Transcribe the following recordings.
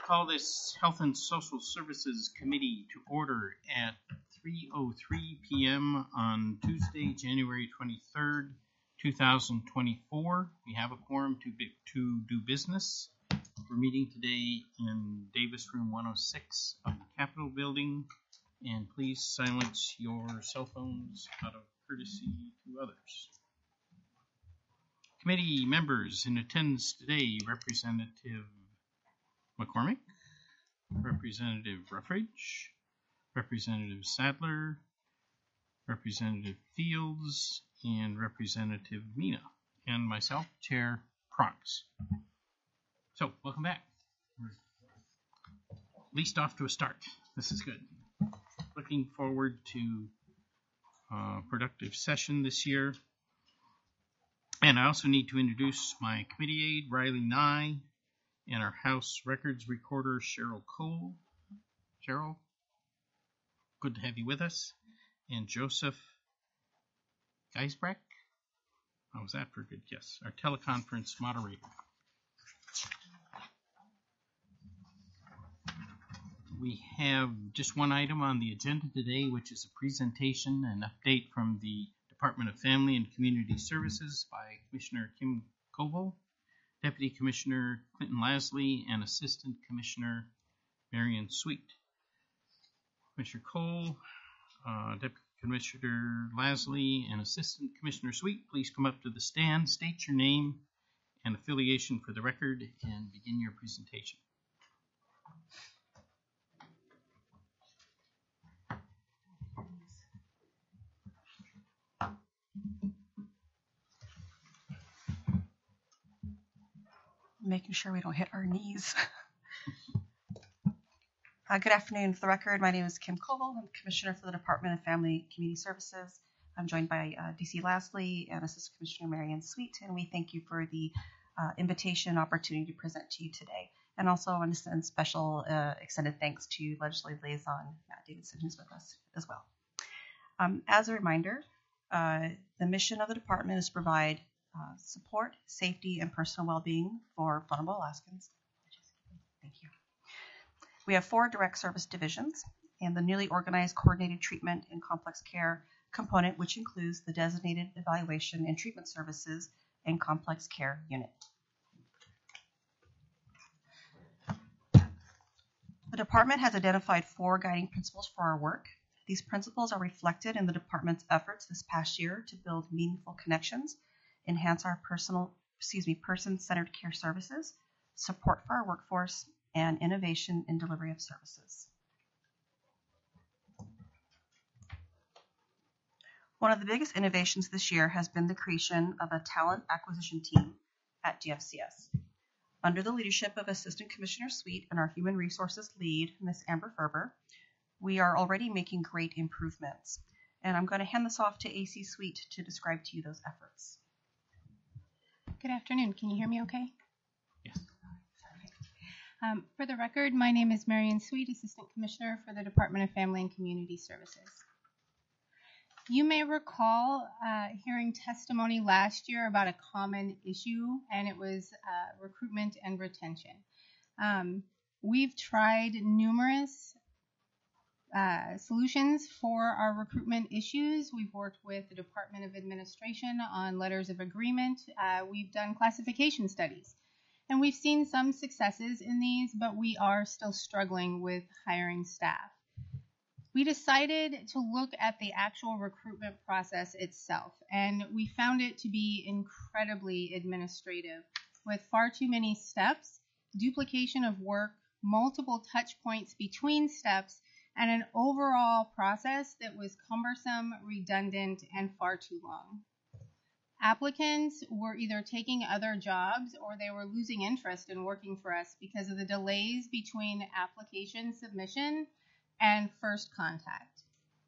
call this Health and Social Services Committee to order at 3:03 p.m. on Tuesday, January 23rd, 2024. We have a quorum to do business. We're meeting today in Davis Room 106 of the Capitol Building, and please silence your cell phones out of courtesy to others. Committee members in attendance today: Representative McCormick, Representative Ruffridge, Representative Sadler, Representative Fields, and Representative Mina, and myself, Chair Pronks. So, welcome back. We're at least off to a start. This is good. Looking forward to a productive session this year. And I also need to introduce my committee aide, Riley Nye, and our House Records Recorder, Cheryl Cole. Cheryl, good to have you with us. And Joseph Geisbrecht. How was that for good? Yes, our teleconference moderator. We have just one item on the agenda today, which is a presentation and update from the Department of Family and Community Services by Commissioner Kim Koval, Deputy Commissioner Clinton Lasley, and Assistant Commissioner Marion Sweet. Commissioner Cole, Deputy Commissioner Lasley, and Assistant Commissioner Sweet, please come up to the stand, state your name and affiliation for the record, and begin your presentation. Making sure we don't hit our knees. Good afternoon. For the record, my name is Kim Koval. I'm Commissioner for the Department of Family and Community Services. I'm joined by DC Lasley and Assistant Commissioner Marion Sweet, and we thank you for the invitation and opportunity to present to you today. And also I want to send special extended thanks to Legislative Liaison Matt Davidson, who's with us as well. As a reminder, the mission of the department is to provide support, safety, and personal well-being for vulnerable Alaskans. Thank you. We have 4 direct service divisions and the newly organized coordinated treatment and complex care component, which includes the designated evaluation and treatment services and complex care unit. The department has identified 4 guiding principles for our work. These principles are reflected in the department's efforts this past year to build meaningful connections, enhance our person-centered care services, support for our workforce, and innovation in delivery of services. One of the biggest innovations this year has been the creation of a talent acquisition team at DFCS. Under the leadership of Assistant Commissioner Sweet and our Human Resources lead, Ms. Amber Ferber, we are already making great improvements. And I'm going to hand this off to AC Sweet to describe to you those efforts. Good afternoon. Can you hear me okay? Yes. For the record, my name is Marion Sweet, Assistant Commissioner for the Department of Family and Community Services. You may recall hearing testimony last year about a common issue, and it was recruitment and retention. We've tried numerous solutions for our recruitment issues. We've worked with the Department of Administration on letters of agreement. We've done classification studies, and we've seen some successes in these, but we are still struggling with hiring staff. We decided to look at the actual recruitment process itself, and we found it to be incredibly administrative, with far too many steps, duplication of work, multiple touch points between steps, and an overall process that was cumbersome, redundant, and far too long. Applicants were either taking other jobs or they were losing interest in working for us because of the delays between application submission and first contact.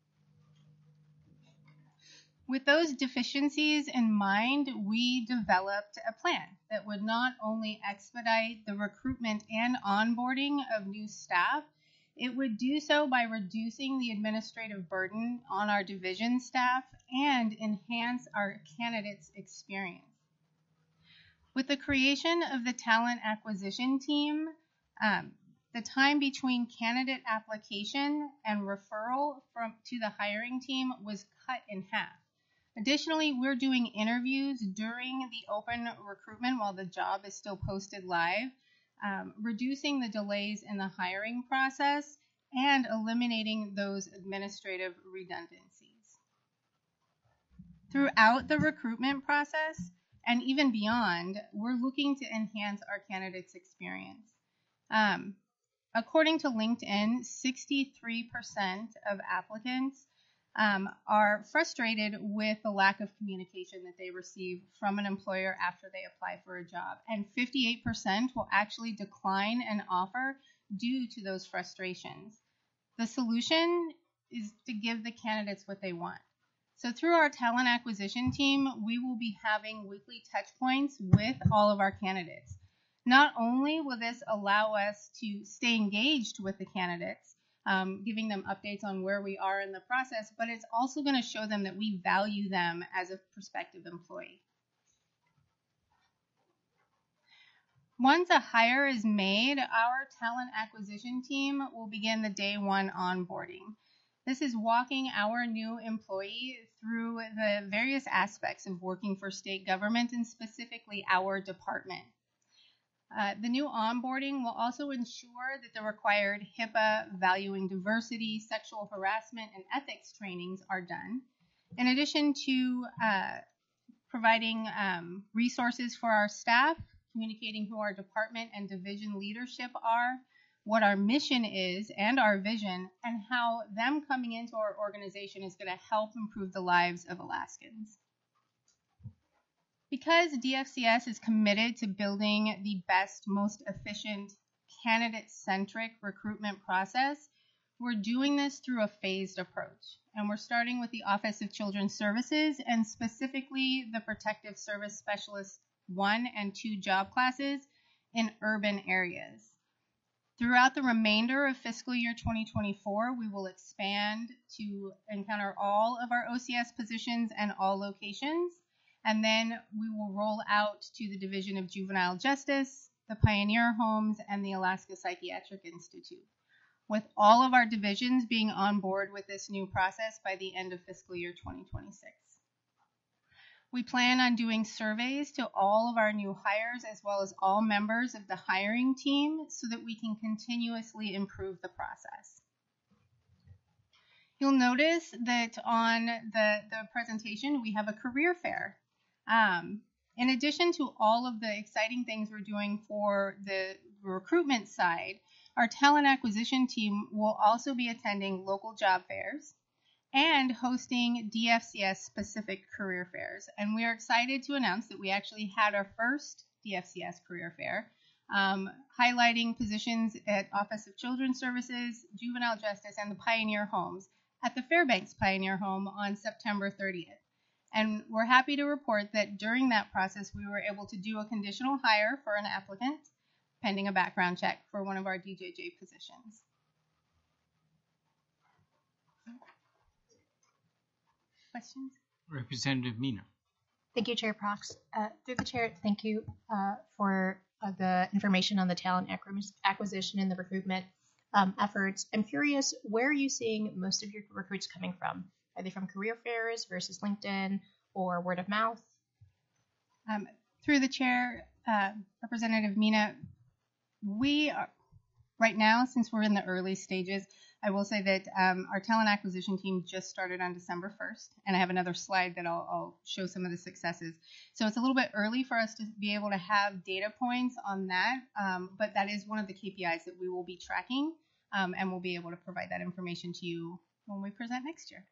With those deficiencies in mind, we developed a plan that would not only expedite the recruitment and onboarding of new staff, it would do so by reducing the administrative burden on our division staff and enhance our candidates' experience. With the creation of the talent acquisition team, the time between candidate application and referral to the hiring team was cut in half. Additionally, we're doing interviews during the open recruitment while the job is still posted live, reducing the delays in the hiring process and eliminating those administrative redundancies. Throughout the recruitment process and even beyond, we're looking to enhance our candidates' experience. According to LinkedIn, 63% of applicants are frustrated with the lack of communication that they receive from an employer after they apply for a job, and 58% will actually decline an offer due to those frustrations. The solution is to give the candidates what they want. So through our talent acquisition team, we will be having weekly touch points with all of our candidates. Not only will this allow us to stay engaged with the candidates, giving them updates on where we are in the process, but it's also going to show them that we value them as a prospective employee. Once a hire is made, our talent acquisition team will begin the day one onboarding. This is walking our new employee through the various aspects of working for state government and specifically our department. The new onboarding will also ensure that the required HIPAA, valuing diversity, sexual harassment, and ethics trainings are done. In addition to providing resources for our staff, communicating who our department and division leadership are, what our mission is and our vision, and how them coming into our organization is going to help improve the lives of Alaskans. Because DFCS is committed to building the best, most efficient, candidate-centric recruitment process, we're doing this through a phased approach. And we're starting with the Office of Children's Services and specifically the Protective Service Specialist 1 and 2 job classes in urban areas. Throughout the remainder of fiscal year 2024, we will expand to encounter all of our OCS positions and all locations. And then we will roll out to the Division of Juvenile Justice, the Pioneer Homes, and the Alaska Psychiatric Institute, with all of our divisions being on board with this new process by the end of fiscal year 2026. We plan on doing surveys to all of our new hires as well as all members of the hiring team so that we can continuously improve the process. You'll notice that on the presentation we have a career fair. In addition to all of the exciting things we're doing for the recruitment side, our talent acquisition team will also be attending local job fairs and hosting DFCS-specific career fairs. And we are excited to announce that we actually had our first DFCS career fair, highlighting positions at Office of Children's Services, Juvenile Justice, and the Pioneer Homes at the Fairbanks Pioneer Home on September 30th. And we're happy to report that during that process, we were able to do a conditional hire for an applicant, pending a background check for one of our DJJ positions. Questions? Representative Mina. Thank you, Chair Prox. Through the chair, thank you for the information on the talent acquisition and the recruitment efforts. I'm curious, where are you seeing most of your recruits coming from? Are they from career fairs versus LinkedIn or word of mouth? Through the chair, Representative Mina, we are, right now, since we're in the early stages, I will say that our talent acquisition team just started on December 1st, and I have another slide that I'll show some of the successes. So it's a little bit early for us to be able to have data points on that, but that is one of the KPIs that we will be tracking, and we'll be able to provide that information to you when we present next year.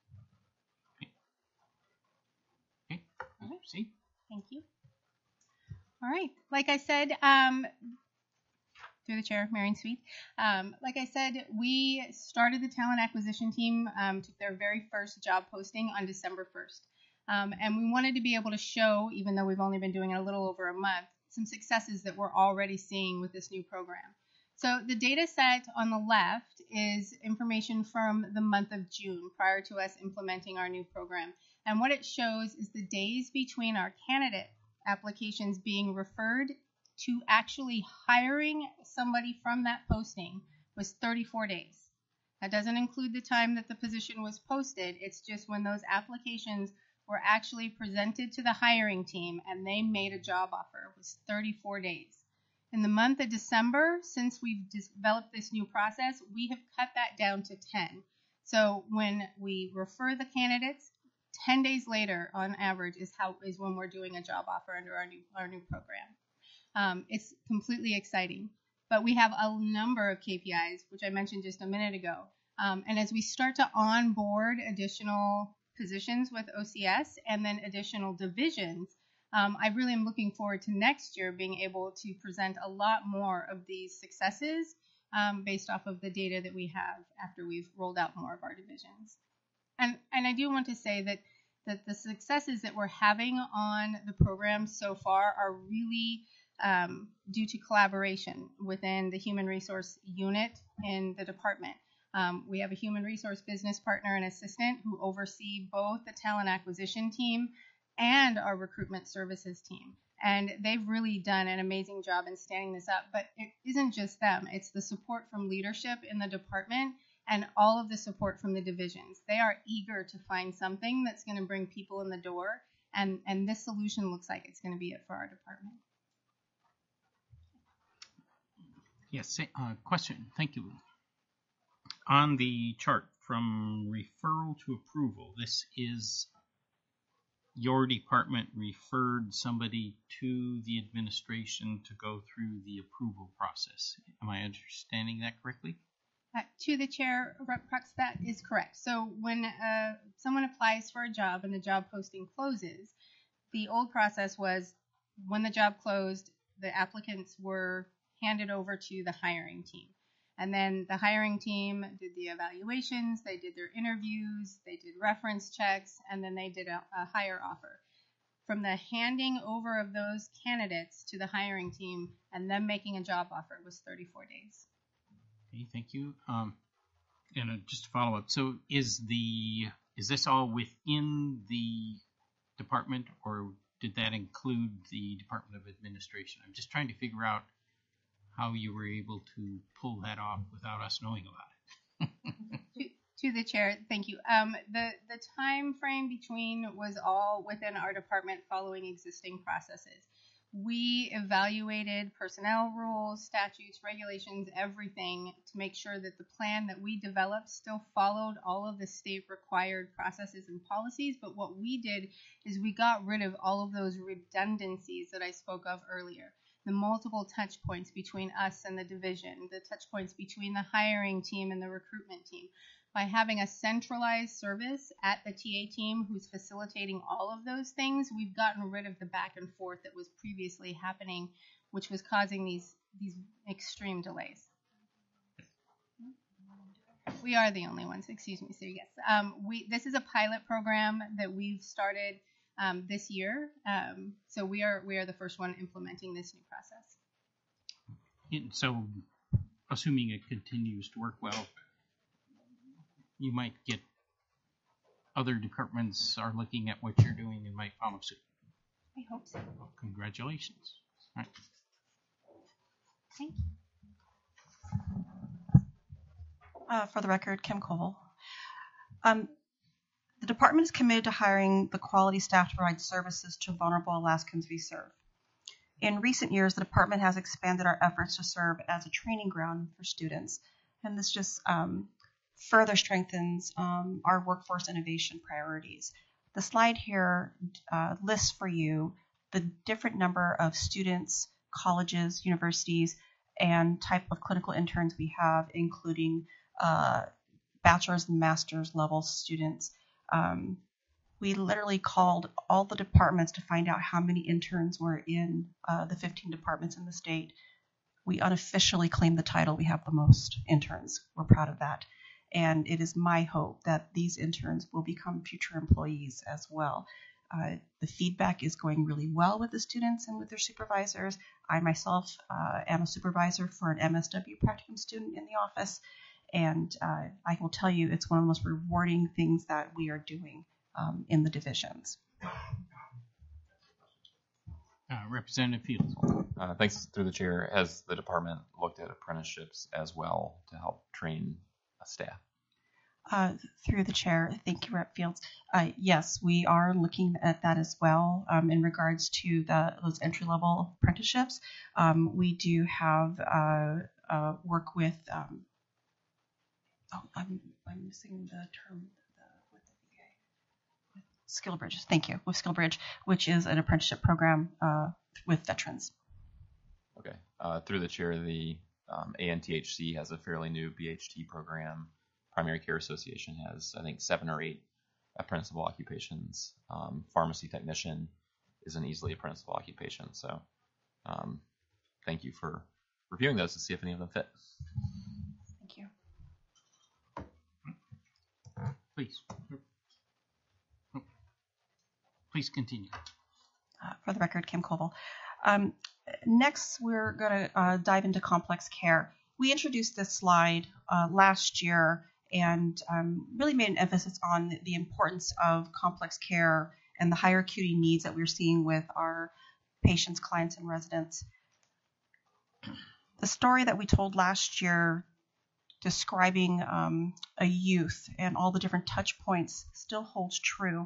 Okay. All right. See? Thank you. All right. Like I said, through the chair, Marion Sweet. Like I said, we started the talent acquisition team, took their very first job posting on December 1st. And we wanted to be able to show, even though we've only been doing it a little over a month, some successes that we're already seeing with this new program. So the data set on the left is information from the month of June prior to us implementing our new program. And what it shows is the days between our candidate applications being referred to actually hiring somebody from that posting was 34 days. That doesn't include the time that the position was posted. It's just when those applications were actually presented to the hiring team and they made a job offer. It was 34 days. In the month of December, since we've developed this new process, we have cut that down to 10. So when we refer the candidates, 10 days later, on average, is when we're doing a job offer under our new program. It's completely exciting. But we have a number of KPIs, which I mentioned just a minute ago. And as we start to onboard additional positions with OCS and then additional divisions, I really am looking forward to next year being able to present a lot more of these successes based off of the data that we have after we've rolled out more of our divisions. And I do want to say that the successes that we're having on the program so far are really due to collaboration within the human resource unit in the department. We have a human resource business partner and assistant who oversee both the talent acquisition team and our recruitment services team. And they've really done an amazing job in standing this up. But it isn't just them. It's the support from leadership in the department and all of the support from the divisions. They are eager to find something that's going to bring people in the door. And this solution looks like it's going to be it for our department. Yes, question. Thank you. On the chart from referral to approval, this is your department referred somebody to the administration to go through the approval process. Am I understanding that correctly? To the chair, Rep. Crux, that is correct. So when someone applies for a job and the job posting closes, the old process was when the job closed, the applicants were handed over to the hiring team. And then the hiring team did the evaluations, they did their interviews, they did reference checks, and then they did a hire offer. From the handing over of those candidates to the hiring team and them making a job offer was 34 days. Okay, thank you. And just to follow up, so is this all within the department, or did that include the Department of Administration? I'm just trying to figure out how you were able to pull that off without us knowing about it. To the chair, thank you. The time frame between was all within our department following existing processes. We evaluated personnel rules, statutes, regulations, everything to make sure that the plan that we developed still followed all of the state required processes and policies. But what we did is we got rid of all of those redundancies that I spoke of earlier. The multiple touch points between us and the division, the touch points between the hiring team and the recruitment team. By having a centralized service at the TA team who's facilitating all of those things, we've gotten rid of the back and forth that was previously happening, which was causing these extreme delays. We are the only ones, excuse me, sir, yes. This is a pilot program that we've started this year. So we are the first one implementing this new process. So, assuming it continues to work well, you might get other departments are looking at what you're doing and might follow suit. I hope so. Well, congratulations. All right. Thank you. For the record, Kim Koval. The department is committed to hiring the quality staff to provide services to vulnerable Alaskans we serve. In recent years, the department has expanded our efforts to serve as a training ground for students, and this just further strengthens our workforce innovation priorities. The slide here lists for you the different number of students, colleges, universities, and type of clinical interns we have, including bachelor's and master's level students. We literally called all the departments to find out how many interns were in the 15 departments in the state. We unofficially claimed the title, we have the most interns. We're proud of that. And it is my hope that these interns will become future employees as well. The feedback is going really well with the students and with their supervisors. I myself am a supervisor for an MSW practicum student in the office. And I will tell you, it's one of the most rewarding things that we are doing in the divisions. Representative Fields. Thanks through the chair. Has the department looked at apprenticeships as well to help train staff? Through the chair, thank you, Rep. Fields. Yes, we are looking at that as well in regards to those entry-level apprenticeships. We do have work with. I'm missing the term. With the VA. SkillBridge. Thank you. With SkillBridge, which is an apprenticeship program with veterans. Okay. Through the chair, the ANTHC has a fairly new BHT program. Primary Care Association has, I think, 7 or 8 apprenticeable occupations. Pharmacy technician is an easily apprenticeable occupation. So thank you for reviewing those to see if any of them fit. Thank you. Please. Please continue. For the record, Kim Koval. Next, we're going to dive into complex care. We introduced this slide last year and really made an emphasis on the importance of complex care and the higher acuity needs that we're seeing with our patients, clients, and residents. The story that we told last year describing a youth and all the different touch points still holds true.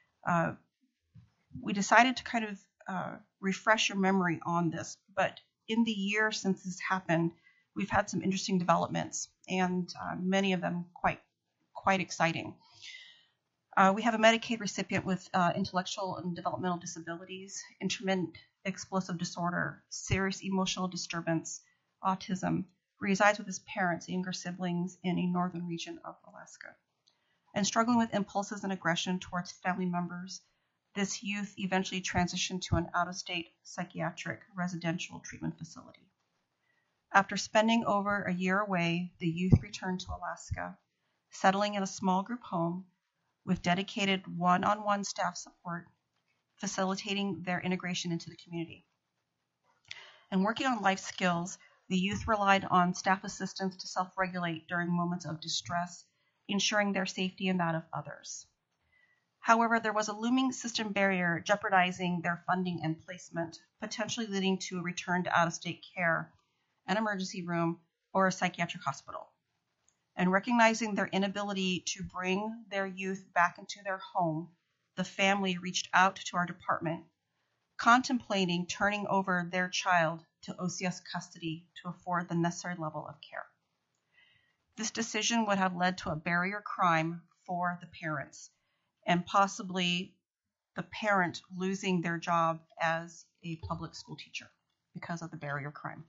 We decided to kind of refresh your memory on this, but in the year since this happened, we've had some interesting developments, and many of them quite exciting. We have a Medicaid recipient with intellectual and developmental disabilities, intermittent explosive disorder, serious emotional disturbance, autism, resides with his parents, younger siblings in a northern region of Alaska, and struggling with impulses and aggression towards family members. This youth eventually transitioned to an out-of-state psychiatric residential treatment facility. After spending over a year away, the youth returned to Alaska, settling in a small group home with dedicated one-on-one staff support, facilitating their integration into the community. And working on life skills, the youth relied on staff assistance to self-regulate during moments of distress, ensuring their safety and that of others. However, there was a looming system barrier jeopardizing their funding and placement, potentially leading to a return to out-of-state care, an emergency room, or a psychiatric hospital. And recognizing their inability to bring their youth back into their home, the family reached out to our department, contemplating turning over their child to OCS custody to afford the necessary level of care. This decision would have led to a barrier crime for the parents, and possibly the parent losing their job as a public school teacher because of the barrier crime.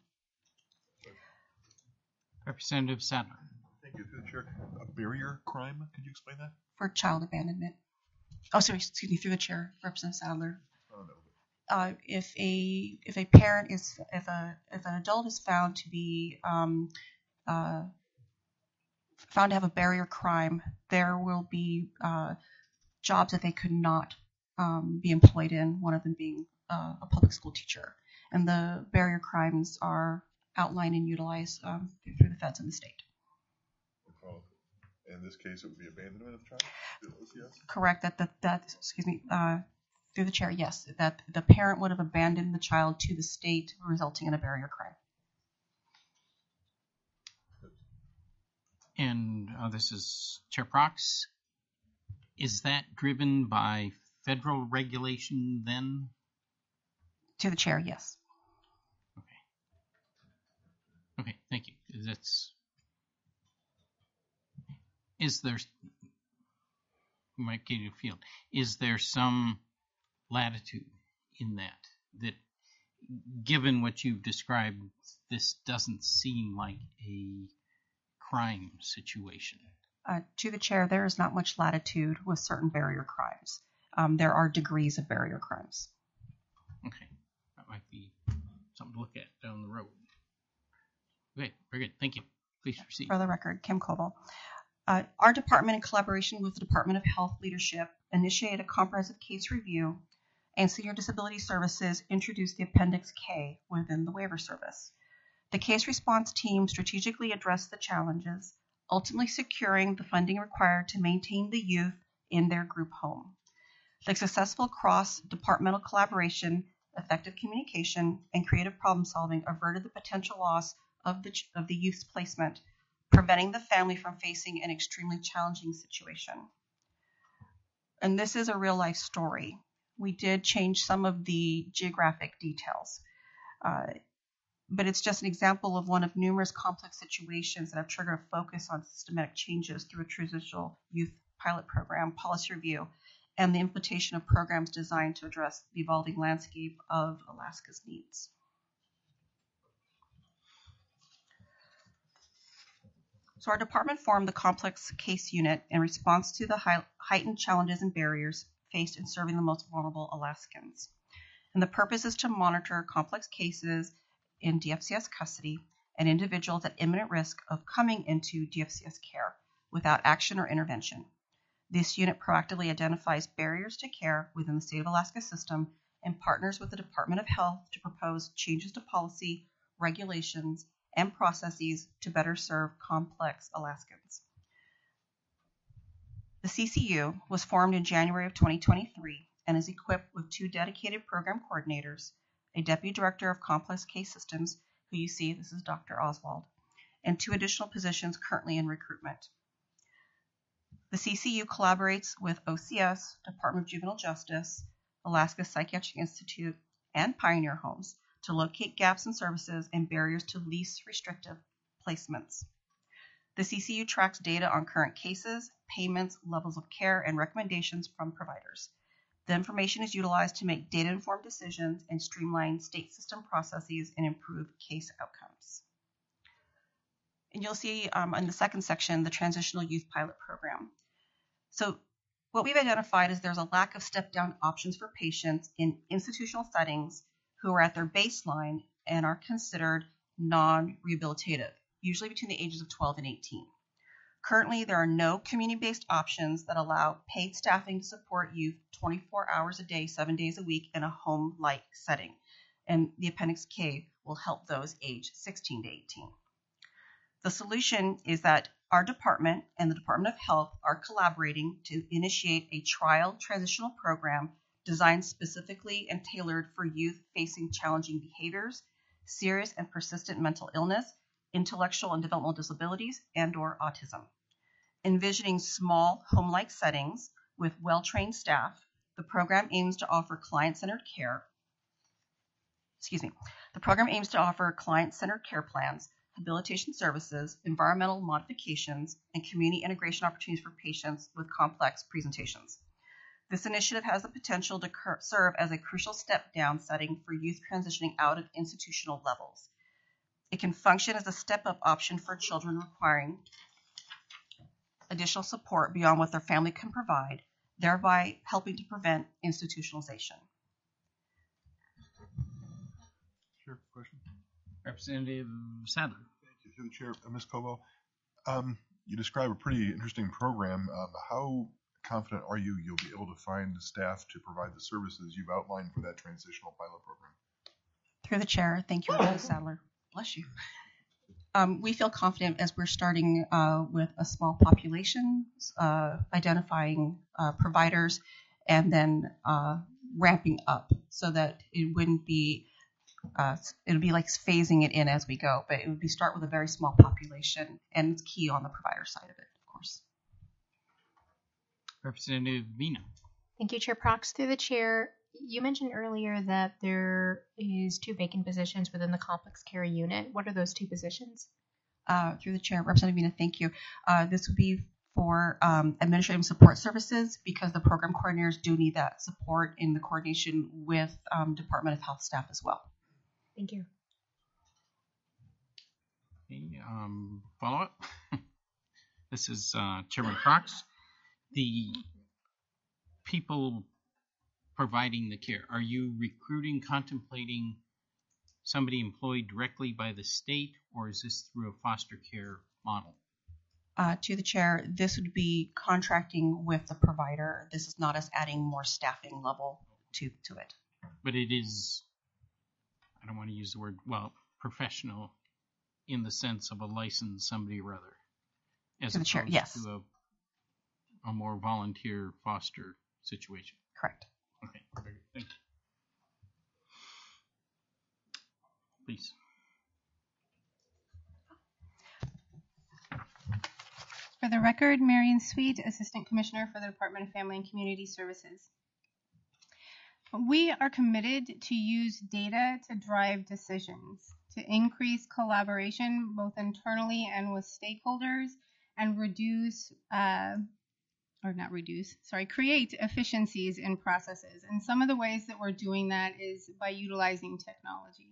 Representative Sadler. Thank you, through the chair. A barrier crime? Could you explain that? For child abandonment. Oh, sorry, excuse me, through the chair, Representative Sadler. Oh, no. If a parent is, if an adult is found to be found to have a barrier crime, there will be jobs that they could not be employed in, one of them being a public school teacher. And the barrier crimes are outlined and utilized through the feds in the state. In this case, it would be abandonment of child? Yes. Correct. Excuse me, through the chair, yes, that the parent would have abandoned the child to the state, resulting in a barrier crime. And this is Chair Prox. Is that driven by federal regulation then? To the chair, yes. Okay, thank you. Is there, Mike Katie Field, is there some latitude in that given what you've described, this doesn't seem like a crime situation? To the chair, there is not much latitude with certain barrier crimes. There are degrees of barrier crimes. Okay, that might be something to look at down the road. Okay, very good. Thank you. Please proceed. For the record, Kim Koval. Our department, in collaboration with the Department of Health Leadership, initiated a comprehensive case review, and Senior Disability Services introduced the Appendix K within the waiver service. The case response team strategically addressed the challenges, ultimately securing the funding required to maintain the youth in their group home. The successful cross-departmental collaboration effective communication, and creative problem solving averted the potential loss of the youth's placement, preventing the family from facing an extremely challenging situation. And this is a real life story. We did change some of the geographic details, but it's just an example of one of numerous complex situations that have triggered a focus on systematic changes through a transitional youth pilot program, policy review, and the implementation of programs designed to address the evolving landscape of Alaska's needs. So our department formed the complex case unit in response to the heightened challenges and barriers faced in serving the most vulnerable Alaskans. And the purpose is to monitor complex cases in DFCS custody and individuals at imminent risk of coming into DFCS care without action or intervention. This unit proactively identifies barriers to care within the state of Alaska system and partners with the Department of Health to propose changes to policy, regulations, and processes to better serve complex Alaskans. The CCU was formed in January of 2023 and is equipped with 2 dedicated program coordinators, a deputy director of complex case systems, who you see, this is Dr. Oswald, and 2 additional positions currently in recruitment. The CCU collaborates with OCS, Department of Juvenile Justice, Alaska Psychiatric Institute, and Pioneer Homes to locate gaps in services and barriers to least restrictive placements. The CCU tracks data on current cases, payments, levels of care, and recommendations from providers. The information is utilized to make data-informed decisions and streamline state system processes and improve case outcomes. And you'll see in the second section, the Transitional Youth Pilot Program. So what we've identified is there's a lack of step-down options for patients in institutional settings who are at their baseline and are considered non-rehabilitative, usually between the ages of 12 and 18. Currently, there are no community-based options that allow paid staffing to support youth 24 hours a day, 7 days a week in a home-like setting. And the Appendix K will help those aged 16 to 18. The solution is that our department and the Department of Health are collaborating to initiate a trial transitional program designed specifically and tailored for youth facing challenging behaviors, serious and persistent mental illness, intellectual and developmental disabilities, and/or autism. Envisioning small home-like settings with well-trained staff, the program aims to offer client-centered care. The program aims to offer client-centered care plans, habilitation services, environmental modifications, and community integration opportunities for patients with complex presentations. This initiative has the potential to serve as a crucial step-down setting for youth transitioning out of institutional levels. It can function as a step-up option for children requiring additional support beyond what their family can provide, thereby helping to prevent institutionalization. Sure, question? Representative Sadler. Thank you. Through the chair, Ms. Kovo. You describe a pretty interesting program. How confident are you you'll be able to find the staff to provide the services you've outlined for that transitional pilot program? Through the chair, thank you, Ms. Sadler. Bless you. We feel confident as we're starting with a small population, identifying providers, and then ramping up so that it wouldn't be, it would be like phasing it in as we go, but it would be start with a very small population, and it's key on the provider side of it, of course. Representative Vina. Thank you, Chair Prox. Through the chair, you mentioned earlier that there is 2 vacant positions within the complex care unit. What are those 2 positions? Through the chair, Representative Vina, thank you. This would be for administrative support services because the program coordinators do need that support in the coordination with Department of Health staff as well. Thank you. Okay, follow-up. This is Chairman Cox. The people providing the care, are you recruiting, contemplating somebody employed directly by the state, or is this through a foster care model? To the chair, this would be contracting with the provider. This is not us adding more staffing level to it. But it is, I don't want to use the word, well, professional in the sense of a licensed somebody or other, as opposed chair, yes. to a more volunteer foster situation. Correct. Okay, very good. Thank you. please. For the record, Marion Sweet, Assistant Commissioner for the Department of Family and Community Services. We are committed to use data to drive decisions, to increase collaboration both internally and with stakeholders, and create efficiencies in processes. And some of the ways that we're doing that is by utilizing technology.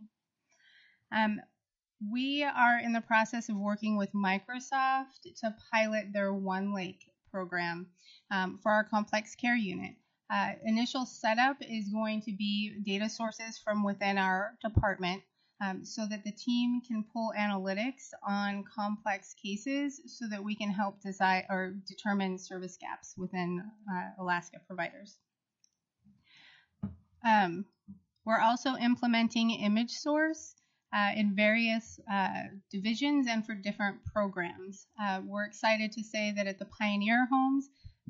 We are in the process of working with Microsoft to pilot their One Lake program for our complex care unit. Initial setup is going to be data sources from within our department so that the team can pull analytics on complex cases so that we can help design or determine service gaps within Alaska providers. We're also implementing ImageSource in various divisions and for different programs. We're excited to say that at the Pioneer Homes,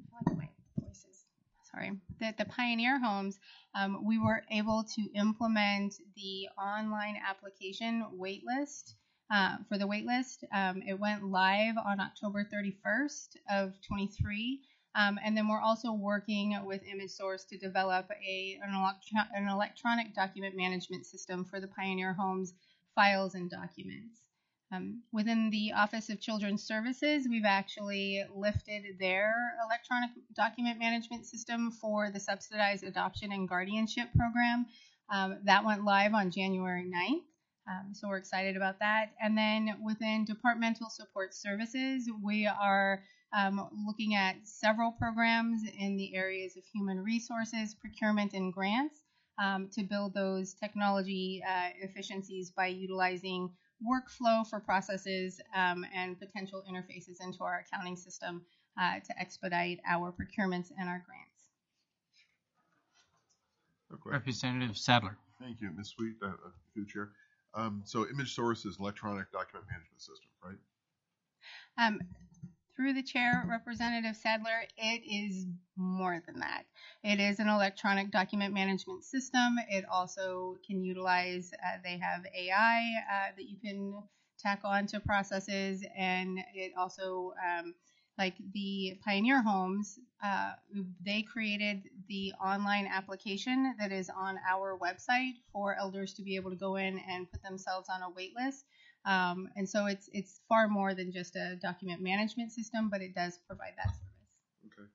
that the Pioneer Homes, we were able to implement the online application waitlist for the waitlist. It went live on October 31st of 23. And then we're also working with ImageSource to develop an electronic document management system for the Pioneer Homes files and documents. Within the Office of Children's Services, we've actually lifted their electronic document management system for the subsidized adoption and guardianship program. That went live on January 9th. So we're excited about that. And then within Departmental Support Services, we are looking at several programs in the areas of human resources, procurement, and grants to build those technology efficiencies by utilizing workflow for processes and potential interfaces into our accounting system to expedite our procurements and our grants. Okay. Representative Sadler. Thank you, Ms. Sweet, through the chair. So ImageSource is electronic document management system, right? Through the chair, Representative Sadler, it is more than that. It is an electronic document management system. It also can utilize, they have AI that you can tack on to processes, and it also, like the Pioneer Homes, they created the online application that is on our website for elders to be able to go in and put themselves on a wait list. And so it's far more than just a document management system, but it does provide that service. Okay.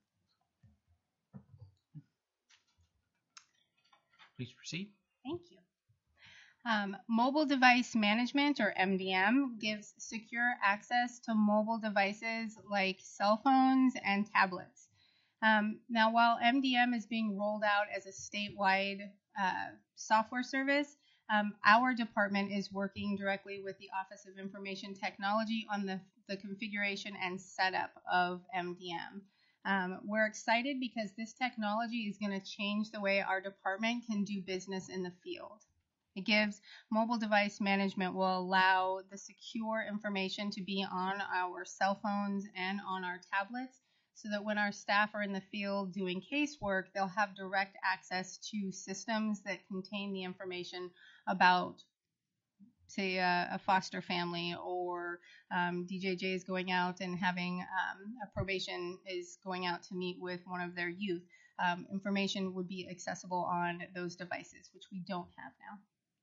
Please proceed. Thank you. Mobile device management, or MDM, gives secure access to mobile devices like cell phones and tablets. Now, while MDM is being rolled out as a statewide software service, our department is working directly with the Office of Information Technology on the configuration and setup of MDM. We're excited because this technology is going to change the way our department can do business in the field. It gives mobile device management will allow the secure information to be on our cell phones and on our tablets, so that when our staff are in the field doing casework, they'll have direct access to systems that contain the information about, say, a foster family, or DJJ is going out and having a probation is going out to meet with one of their youth. Information would be accessible on those devices, which we don't have now.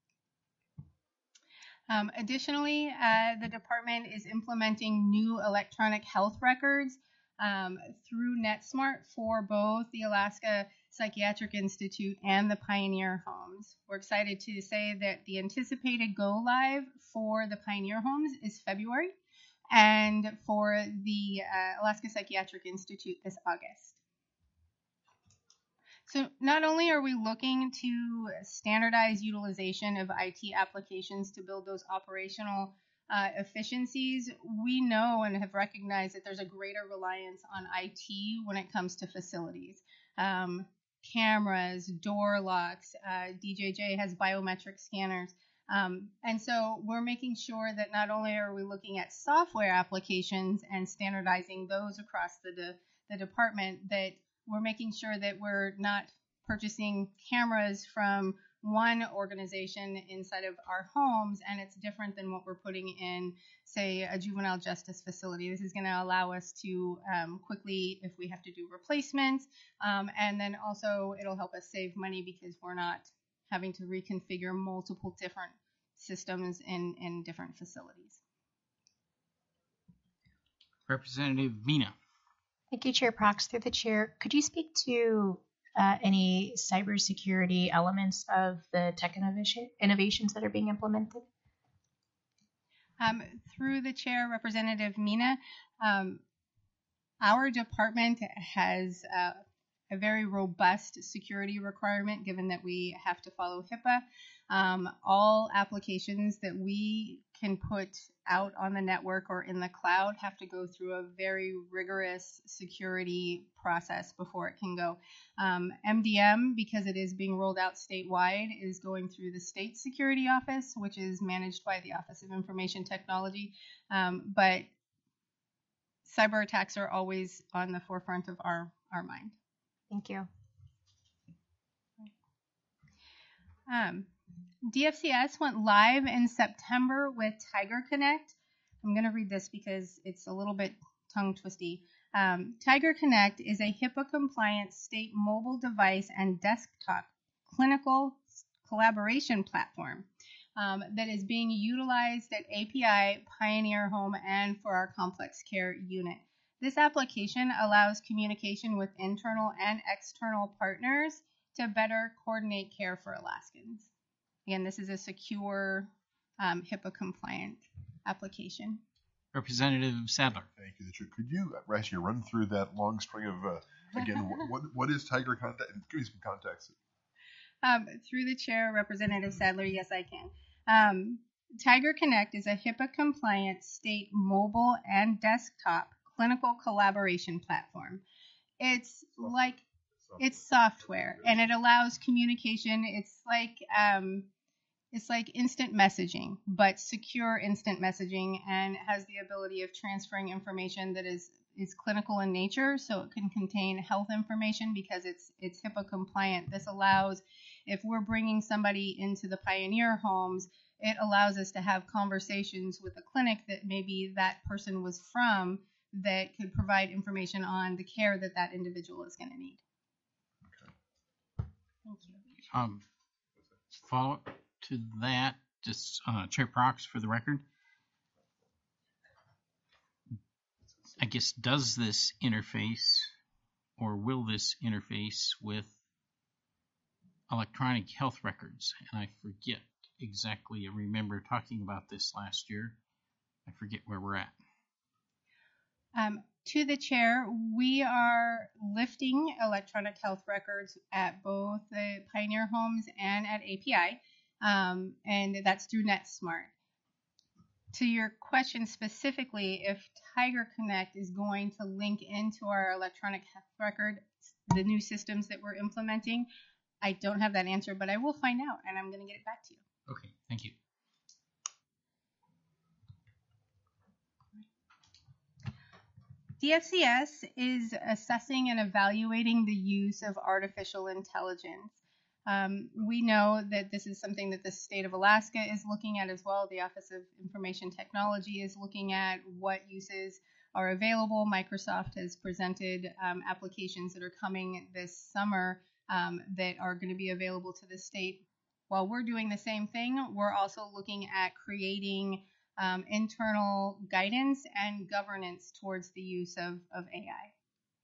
Additionally, the department is implementing new electronic health records through NetSmart for both the Alaska Psychiatric Institute and the Pioneer Homes. We're excited to say that the anticipated go live for the Pioneer Homes is February, and for the Alaska Psychiatric Institute this August. So not only are we looking to standardize utilization of IT applications to build those operational efficiencies, we know and have recognized that there's a greater reliance on IT when it comes to facilities. Cameras, door locks, DJJ has biometric scanners. And so we're making sure that not only are we looking at software applications and standardizing those across the department, that we're making sure that we're not purchasing cameras from one organization inside of our homes, and it's different than what we're putting in, say, a juvenile justice facility. This is going to allow us to quickly, if we have to do replacements, and then also it'll help us save money because we're not having to reconfigure multiple different systems in different facilities. Representative Mina. Thank you, Chair Prox. Through the chair, could you speak to any cybersecurity elements of the tech innovations that are being implemented? Through the chair, Representative Mina, our department has a very robust security requirement given that we have to follow HIPAA. All applications that we can put out on the network or in the cloud have to go through a very rigorous security process before it can go. MDM, because it is being rolled out statewide, is going through the state security office, which is managed by the Office of Information Technology. But cyber attacks are always on the forefront of our mind. Thank you. DFCS went live in September with Tiger Connect. I'm going to read this because it's a little bit tongue twisty. Tiger Connect is a HIPAA-compliant state mobile device and desktop clinical collaboration platform that is being utilized at API, Pioneer Home, and for our complex care unit. This application allows communication with internal and external partners to better coordinate care for Alaskans. Again, this is a secure, HIPAA-compliant application. Representative Sadler. Thank you. Could you actually run through that long string of, again, what is Tiger Contact? Give me some context. Through the chair, Representative Sadler, yes, I can. Tiger Connect is a HIPAA-compliant state mobile and desktop clinical collaboration platform. It's software, and it allows communication. It's like instant messaging, but secure instant messaging, and has the ability of transferring information that is clinical in nature, so it can contain health information because it's HIPAA compliant. This allows, if we're bringing somebody into the Pioneer homes, it allows us to have conversations with a clinic that maybe that person was from that could provide information on the care that that individual is going to need. Thank you. Follow up to that, just Chair Prox for the record. I guess, does this interface or will this interface with electronic health records? And I forget exactly, I remember talking about this last year. I forget where we're at. To the chair, we are lifting electronic health records at both the Pioneer homes and at API, and that's through NetSmart. To your question specifically, if Tiger Connect is going to link into our electronic health record, the new systems that we're implementing, I don't have that answer, but I will find out, and I'm going to get it back to you. Okay, thank you. DFCS is assessing and evaluating the use of artificial intelligence. We know that this is something that the state of Alaska is looking at as well. The Office of Information Technology is looking at what uses are available. Microsoft has presented applications that are coming this summer that are going to be available to the state. While we're doing the same thing, we're also looking at creating internal guidance and governance towards the use of AI.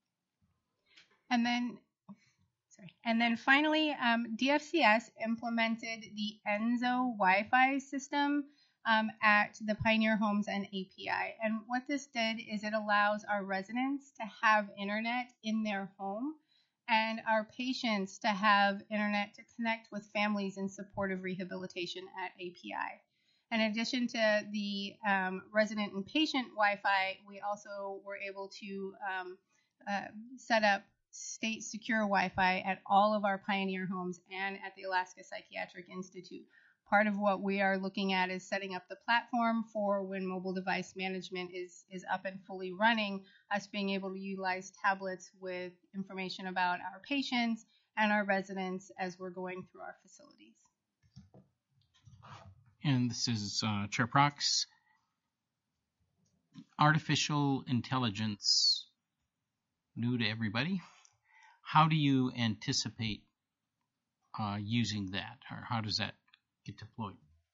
And then finally, DFCS implemented the Enzo Wi-Fi system at the Pioneer Homes and API. And what this did is it allows our residents to have internet in their home and our patients to have internet to connect with families in supportive rehabilitation at API. In addition to the resident and patient Wi-Fi, we also were able to set up state secure Wi-Fi at all of our Pioneer homes and at the Alaska Psychiatric Institute. Part of what we are looking at is setting up the platform for when mobile device management is up and fully running, us being able to utilize tablets with information about our patients and our residents as we're going through our facilities. And this is Chair Prox. Artificial intelligence, new to everybody. How do you anticipate using that, or how does that get deployed?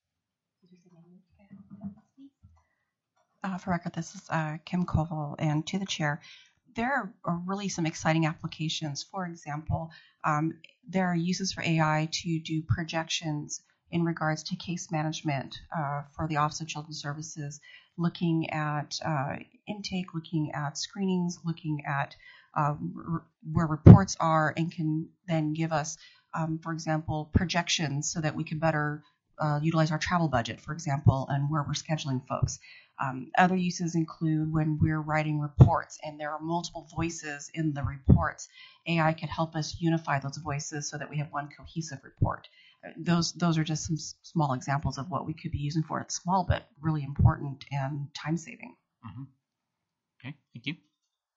For record, this is Kim Koval, and to the chair, there are really some exciting applications. For example, there are uses for AI to do projections in regards to case management for the Office of Children's Services, looking at intake, looking at screenings, looking at where reports are, and can then give us, for example, projections so that we can better utilize our travel budget, for example, and where we're scheduling folks. Other uses include when we're writing reports and there are multiple voices in the reports. AI can help us unify those voices so that we have one cohesive report. Those are just some small examples of what we could be using for. It's small, but really important and time saving. Mm-hmm. Okay, thank you.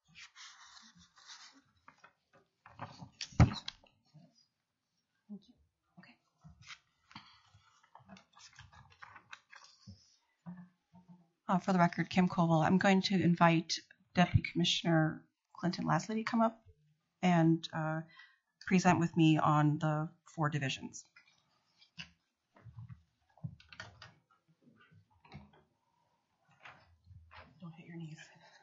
For the record, Kim Koval, I'm going to invite Deputy Commissioner Clinton Lasley to come up and present with me on the 4 divisions. Don't hit your knees.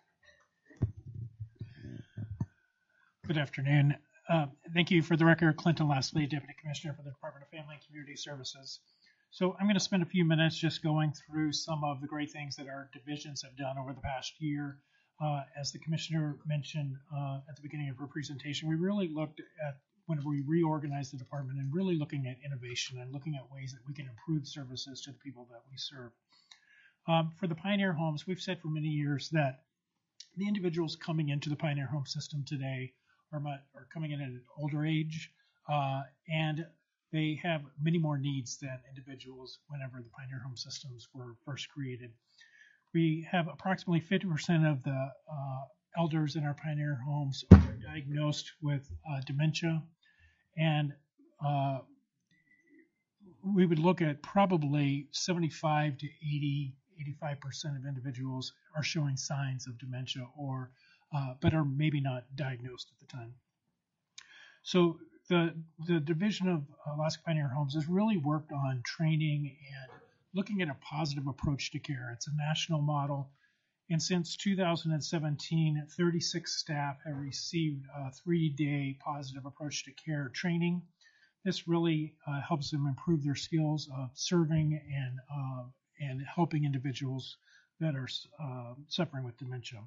Good afternoon. Thank you. For the record, Clinton Lasley, Deputy Commissioner for the Department of Family and Community Services. So I'm going to spend a few minutes just going through some of the great things that our divisions have done over the past year. As the Commissioner mentioned at the beginning of her presentation, we really looked at, when we reorganized the department, and really looking at innovation and looking at ways that we can improve services to the people that we serve. For the Pioneer Homes, we've said for many years that the individuals coming into the Pioneer Home system today are coming in at an older age, and they have many more needs than individuals whenever the Pioneer Home systems were first created. We have approximately 50% of the elders in our Pioneer Homes are diagnosed with dementia, and we would look at probably 75 to 85% of individuals are showing signs of dementia, or but are maybe not diagnosed at the time. So the division of Alaska Pioneer Homes has really worked on training and looking at a positive approach to care. It's a national model, and since 2017, 36 staff have received a 3-day positive approach to care training. This really helps them improve their skills of serving and helping individuals that are suffering with dementia.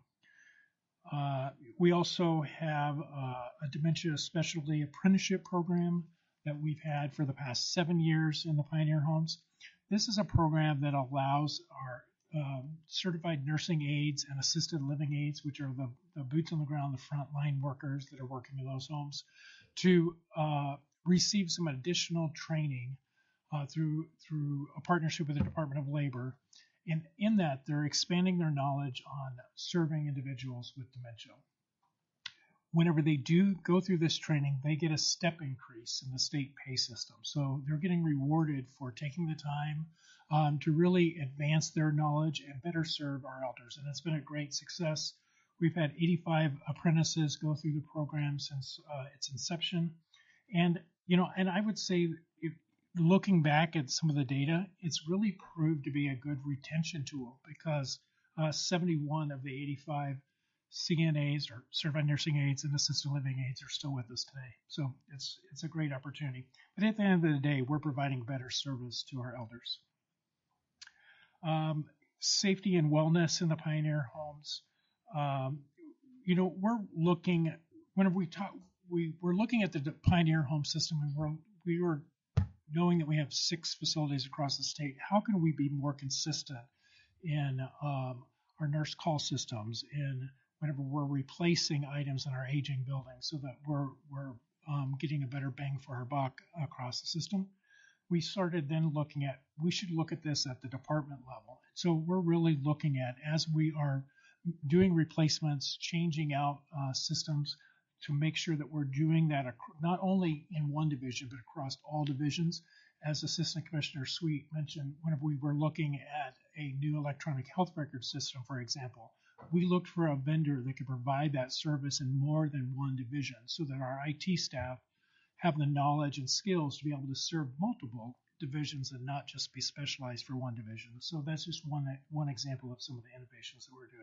We also have a dementia specialty apprenticeship program that we've had for the past 7 years in the Pioneer Homes. This is a program that allows our certified nursing aides and assisted living aides, which are the boots on the ground, the frontline workers that are working in those homes, to receive some additional training through a partnership with the Department of Labor. And in that, they're expanding their knowledge on serving individuals with dementia. Whenever they do go through this training, they get a step increase in the state pay system. So they're getting rewarded for taking the time to really advance their knowledge and better serve our elders. And it's been a great success. We've had 85 apprentices go through the program since its inception. And, and I would say, looking back at some of the data, it's really proved to be a good retention tool, because 71 of the 85 CNAs, or certified nursing aides, and assisted living aides are still with us today. So it's a great opportunity. But at the end of the day, we're providing better service to our elders. Safety and wellness in the Pioneer Homes. We're looking, whenever we talk, we're looking at the Pioneer Home system, and we were knowing that we have 6 facilities across the state. How can we be more consistent in our nurse call systems, in whenever we're replacing items in our aging buildings, so that we're getting a better bang for our buck across the system? We started then looking at, we should look at this at the department level. So we're really looking at, as we are doing replacements, changing out systems, to make sure that we're doing that not only in one division, but across all divisions. as Assistant Commissioner Sweet mentioned, whenever we were looking at a new electronic health record system, for example, we looked for a vendor that could provide that service in more than one division so that our IT staff have the knowledge and skills to be able to serve multiple divisions and not just be specialized for one division. So that's just one example of some of the innovations that we're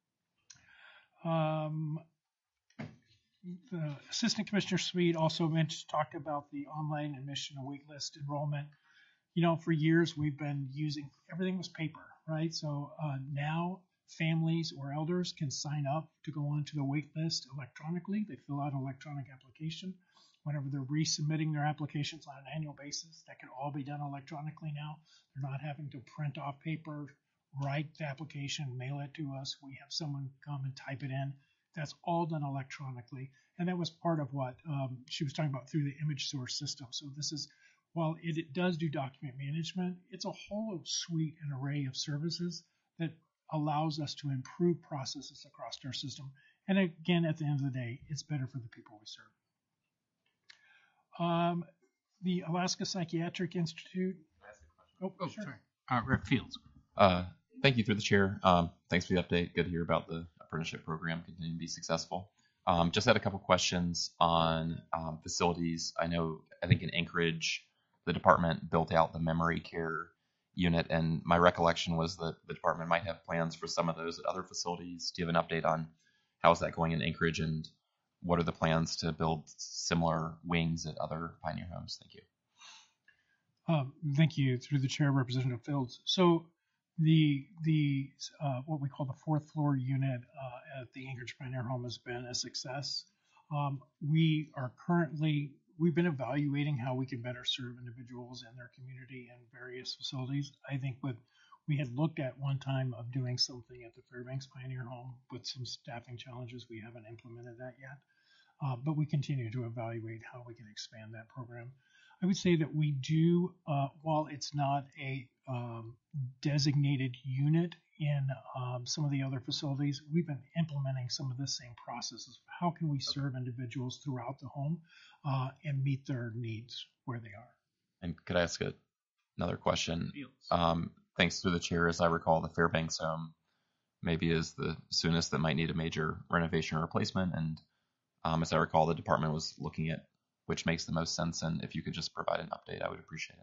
doing. The Assistant Commissioner Sweet also talked about the online admission and waitlist enrollment. For years we've been using, everything was paper, right? So now families or elders can sign up to go onto the wait list electronically. They fill out an electronic application. Whenever they're resubmitting their applications on an annual basis, that can all be done electronically now. They're not having to print off paper, write the application, mail it to us. We have someone come and type it in. That's all done electronically. And that was part of what she was talking about through the image source system. So this is, while it does do document management, it's a whole suite and array of services that allows us to improve processes across our system. And again, at the end of the day, it's better for the people we serve. The Alaska Psychiatric Institute. Oh, sure. Sorry. Rep. Fields. Thank you through the chair. Thanks for the update. Good to hear about the apprenticeship program continuing to be successful. Just had a couple questions on facilities. I think in Anchorage, the department built out the memory care unit, and my recollection was that the department might have plans for some of those at other facilities. Do you have an update on how is that going in Anchorage, and what are the plans to build similar wings at other Pioneer homes? Thank you. Thank you, through the chair, Representative Fields. So the what we call the fourth floor unit at the Anchorage Pioneer Home has been a success. We've been evaluating how we can better serve individuals in their community and various facilities. I think we had looked at one time of doing something at the Fairbanks Pioneer Home with some staffing challenges. We haven't implemented that yet, but we continue to evaluate how we can expand that program. I would say that we do, while it's not a designated unit in some of the other facilities, we've been implementing some of the same processes. How can we serve individuals throughout the home and meet their needs where they are? And could I ask another question? Thanks through the chair. As I recall, the Fairbanks home maybe is the soonest that might need a major renovation or replacement. And as I recall, the department was looking at which makes the most sense. And if you could just provide an update, I would appreciate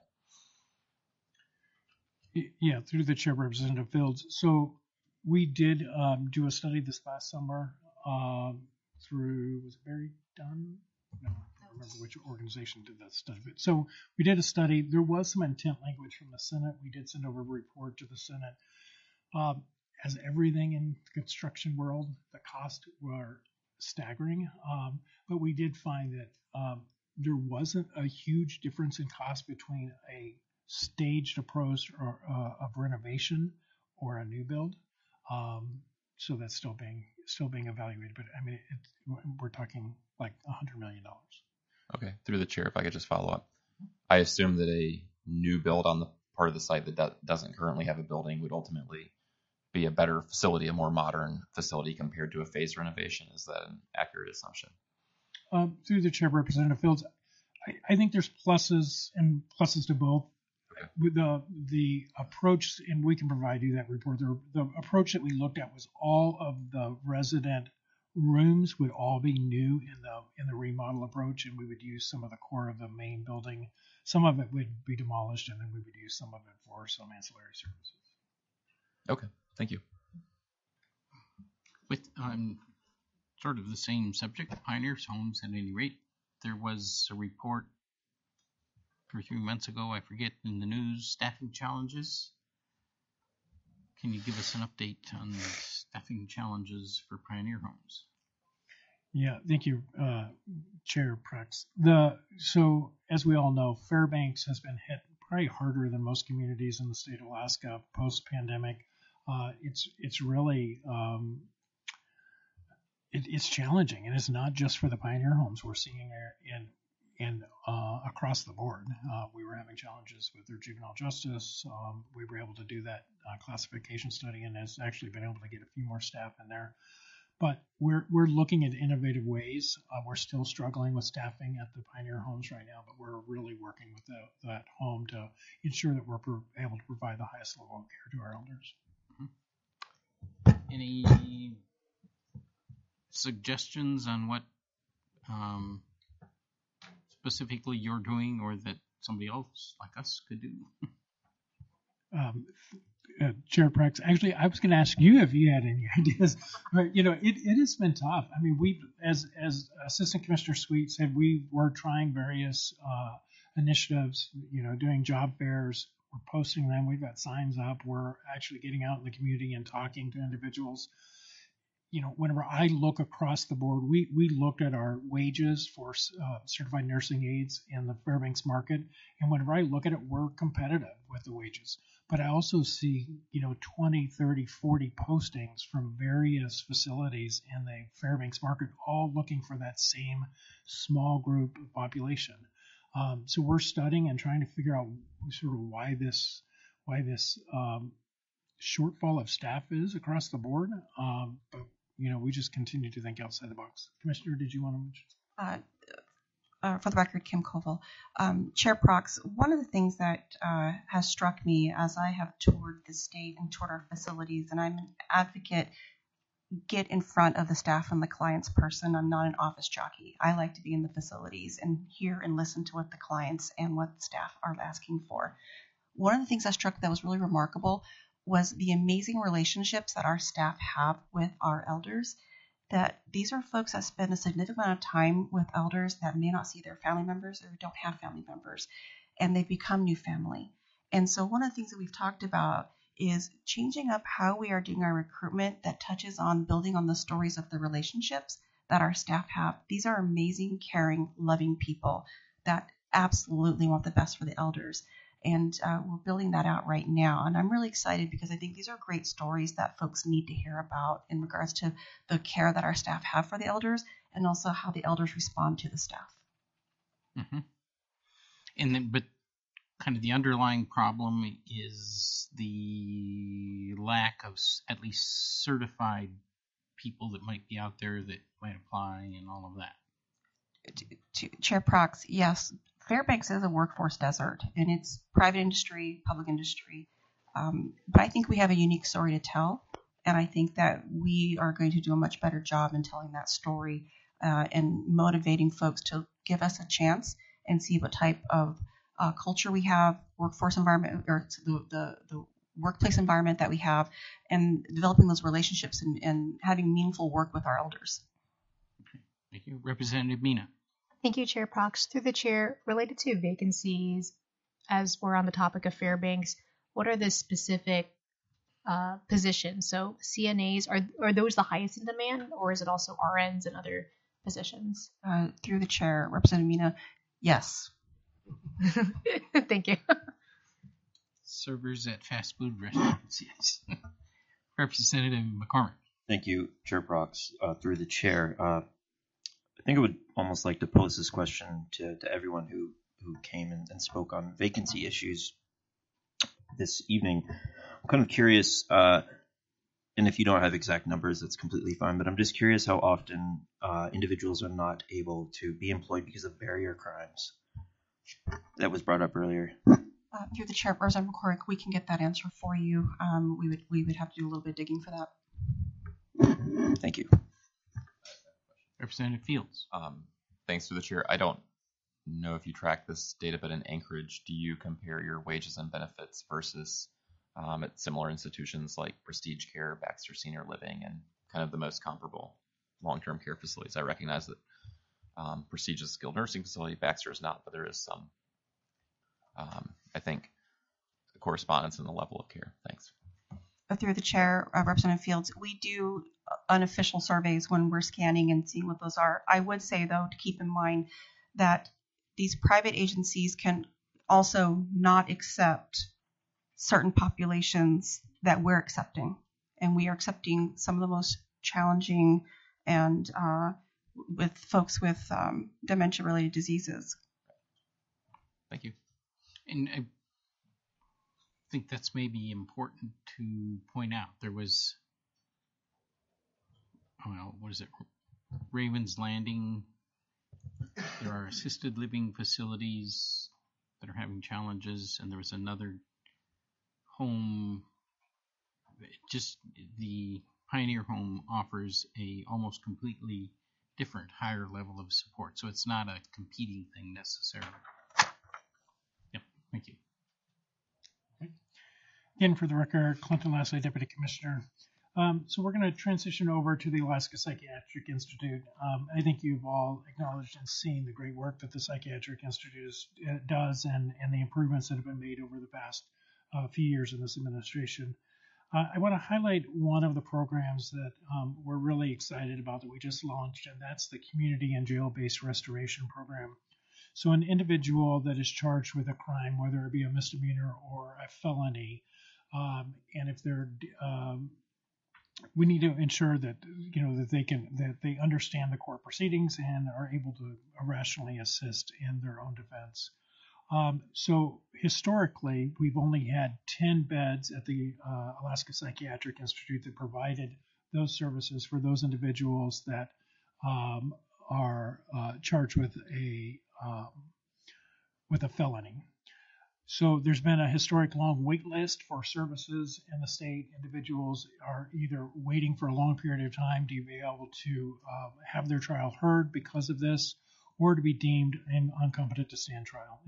it. Yeah, through the chair, Representative Fields. So we did do a study this last summer through, was it Barry Dunn? No, I don't remember which organization did that study. But so we did a study. There was some intent language from the Senate. We did send over a report to the Senate. As everything in the construction world, the costs were staggering. But we did find that there wasn't a huge difference in cost between a staged approach of renovation or a new build. So that's still being evaluated. But I mean, we're talking like $100 million. Okay. Through the chair, if I could just follow up. I assume that a new build on the part of the site that doesn't currently have a building would ultimately be a better facility, a more modern facility compared to a phased renovation. Is that an accurate assumption? Through the chair, Representative Fields, I think there's pluses to both. Okay. With the approach, and we can provide you that report. The approach that we looked at was all of the resident rooms would all be new in the remodel approach, and we would use some of the core of the main building. Some of it would be demolished, and then we would use some of it for some ancillary services. Okay, thank you. With sort of the same subject, Pioneers Homes at any rate, there was a report 2 or 3 months ago, I forget, in the news, staffing challenges. Can you give us an update on the staffing challenges for Pioneer Homes? Yeah, thank you, Chair Prex. So as we all know, Fairbanks has been hit probably harder than most communities in the state of Alaska post-pandemic. It's really it's challenging, and it's not just for the Pioneer Homes. We're seeing it in across the board. We were having challenges with their juvenile justice. We were able to do that classification study, and has actually been able to get a few more staff in there. But we're looking at innovative ways. We're still struggling with staffing at the Pioneer Homes right now, but we're really working with that home to ensure that we're able to provide the highest level of care to our elders. Any suggestions on what specifically you're doing or that somebody else like us could do? Chair Prex, actually, I was going to ask you if you had any ideas, but it has been tough. I mean, we, as Assistant Commissioner Sweet said, we were trying various initiatives, doing job fairs. We're posting them. We've got signs up. We're actually getting out in the community and talking to individuals. Whenever I look across the board, we looked at our wages for certified nursing aides in the Fairbanks market, and whenever I look at it, we're competitive with the wages. But I also see, 20, 30, 40 postings from various facilities in the Fairbanks market, all looking for that same small group of population. So we're studying and trying to figure out sort of why this shortfall of staff is across the board. But we just continue to think outside the box. Commissioner, did you want to mention? For the record, Kim Koval. Chair Prox, one of the things that has struck me as I have toured the state and toured our facilities, and I'm an advocate, get in front of the staff and the client's person. I'm not an office jockey. I like to be in the facilities and hear and listen to what the clients and what staff are asking for. One of the things that was really remarkable was the amazing relationships that our staff have with our elders. That these are folks that spend a significant amount of time with elders that may not see their family members or don't have family members, and they become new family. And so one of the things that we've talked about is changing up how we are doing our recruitment that touches on building on the stories of the relationships that our staff have. These are amazing, caring, loving people that absolutely want the best for the elders. And we're building that out right now. And I'm really excited because I think these are great stories that folks need to hear about in regards to the care that our staff have for the elders and also how the elders respond to the staff. Mm-hmm. And then, but kind of the underlying problem is the lack of at least certified people that might be out there that might apply and all of that. Chair Prox, yes. Fairbanks is a workforce desert, and it's private industry, public industry. But I think we have a unique story to tell, and I think that we are going to do a much better job in telling that story and motivating folks to give us a chance and see what type of culture we have, workforce environment, or the workplace environment that we have, and developing those relationships and having meaningful work with our elders. Okay. Thank you. Representative Mina. Thank you, Chair Prox. Through the chair, related to vacancies, as we're on the topic of Fairbanks, what are the specific positions? So CNAs, are those the highest in demand, or is it also RNs and other positions? Through the chair, Representative Mina, yes. Thank you. Servers at fast food restaurants, yes. Representative McCormick. Thank you, Chair Prox. Through the chair, I think I would almost like to pose this question to everyone who came and spoke on vacancy issues this evening. I'm kind of curious, and if you don't have exact numbers, that's completely fine, but I'm just curious how often individuals are not able to be employed because of barrier crimes. That was brought up earlier. Through the chair, Representative McCormick, we can get that answer for you. We would have to do a little bit of digging for that. Thank you. Representative Fields. Thanks to the chair. I don't know if you track this data, but in Anchorage, do you compare your wages and benefits versus at similar institutions like Prestige Care, Baxter Senior Living, and kind of the most comparable long-term care facilities? I recognize that Prestige is a skilled nursing facility, Baxter is not, but there is some, I think, correspondence in the level of care. Thanks. Through the chair, Representative Fields, we do unofficial surveys when we're scanning and seeing what those are. I would say, though, to keep in mind that these private agencies can also not accept certain populations that we're accepting. And we are accepting some of the most challenging and with folks with dementia-related diseases. Thank you. And I think that's maybe important to point out. There was well, what is it? Ravens Landing. There are assisted living facilities that are having challenges, and there was another home. Just the Pioneer Home offers a almost completely different, higher level of support, so it's not a competing thing necessarily. Yep, thank you. Again, for the record, Clinton Lashley, Deputy Commissioner. So we're going to transition over to the Alaska Psychiatric Institute. I think you've all acknowledged and seen the great work that the Psychiatric Institute does and the improvements that have been made over the past few years in this administration. I want to highlight one of the programs that we're really excited about that we just launched, and that's the Community and Jail-Based Restoration Program. So an individual that is charged with a crime, whether it be a misdemeanor or a felony, and if they're we need to ensure that that they understand the court proceedings and are able to rationally assist in their own defense. So historically, we've only had 10 beds at the Alaska Psychiatric Institute that provided those services for those individuals that are charged with a felony. So there's been a historic long wait list for services in the state. Individuals are either waiting for a long period of time to be able to have their trial heard because of this, or to be deemed incompetent to stand trial.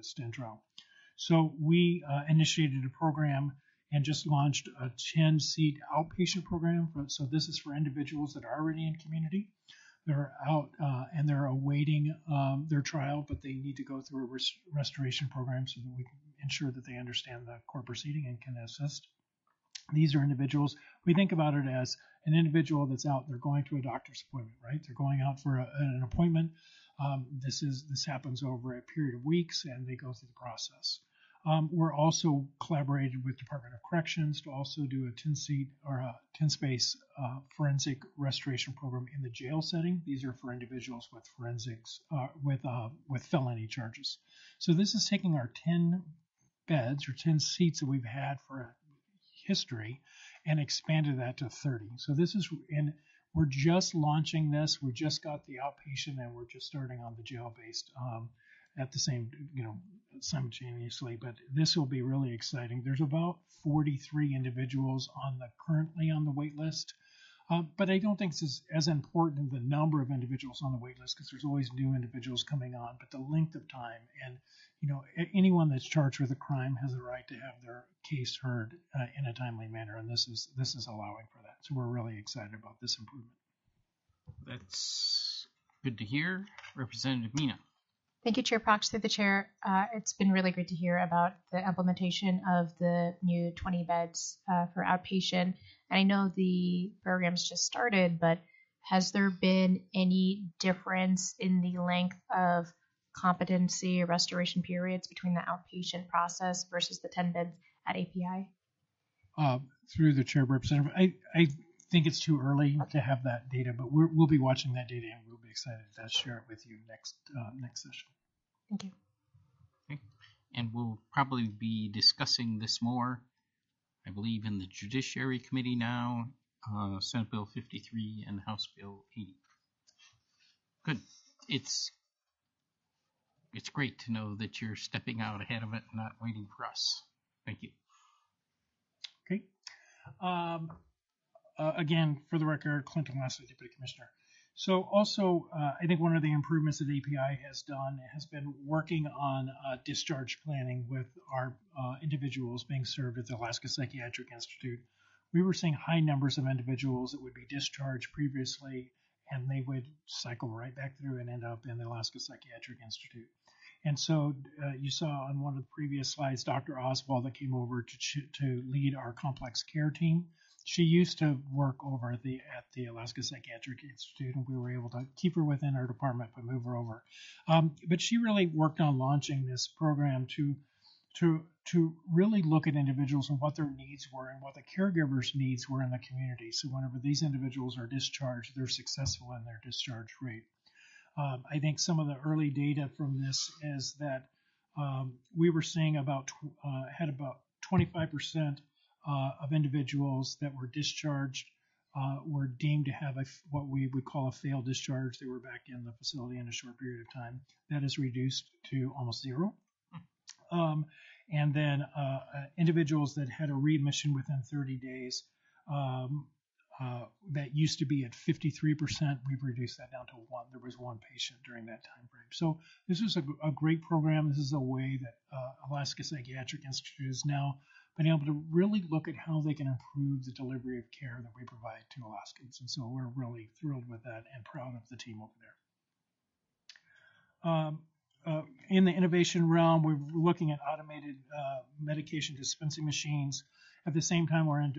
So we initiated a program and just launched a 10-seat outpatient program. So this is for individuals that are already in community. They're out and they're awaiting their trial, but they need to go through a restoration program so that we can ensure that they understand the court proceeding and can assist. These are individuals, we think about it as an individual that's out, they're going to a doctor's appointment, right? They're going out for an appointment. This happens over a period of weeks, and they go through the process. We're also collaborated with Department of Corrections to also do a 10-seat or a 10-space forensic restoration program in the jail setting. These are for individuals with forensics, with felony charges. So this is taking our 10 beds or 10 seats that we've had for history and expanded that to 30. So this is, and we're just launching this. We just got the outpatient, and we're just starting on the jail-based at the same, simultaneously. But this will be really exciting. There's about 43 individuals currently on the wait list. But I don't think this is as important, the number of individuals on the wait list, because there's always new individuals coming on, but the length of time. And, anyone that's charged with a crime has the right to have their case heard in a timely manner, and this is allowing for that. So we're really excited about this improvement. That's good to hear. Representative Mina. Thank you, Chair Prox. Through the chair, it's been really great to hear about the implementation of the new 20 beds for outpatient. And I know the program's just started, but has there been any difference in the length of competency or restoration periods between the outpatient process versus the 10 beds at API? Through the chair, Representative, I think it's too early to have that data, but we'll be watching that data, and we'll be excited to share it with you next session. Thank you. Okay. And we'll probably be discussing this more, I believe, in the Judiciary Committee now, Senate Bill 53 and House Bill 80. Good. It's great to know that you're stepping out ahead of it and not waiting for us. Thank you. Okay. Again, for the record, Clinton Lashley, Deputy Commissioner. So also, I think one of the improvements that API has done has been working on discharge planning with our individuals being served at the Alaska Psychiatric Institute. We were seeing high numbers of individuals that would be discharged previously, and they would cycle right back through and end up in the Alaska Psychiatric Institute. And so you saw on one of the previous slides, Dr. Oswald that came over to lead our complex care team. She used to work over at the Alaska Psychiatric Institute, and we were able to keep her within our department but move her over. But she really worked on launching this program to really look at individuals and what their needs were and what the caregivers' needs were in the community. So whenever these individuals are discharged, they're successful in their discharge rate. I think some of the early data from this is that we were seeing had about 25% of individuals that were discharged were deemed to have what we would call a failed discharge. They were back in the facility in a short period of time. That is reduced to almost zero. And then individuals that had a readmission within 30 days, that used to be at 53%, we've reduced that down to 1. There was 1 patient during that time frame. So this is a great program. This is a way that Alaska Psychiatric Institute has now been able to really look at how they can improve the delivery of care that we provide to Alaskans. And so we're really thrilled with that and proud of the team over there. In the innovation realm, we're looking at automated medication dispensing machines. At the same time, we're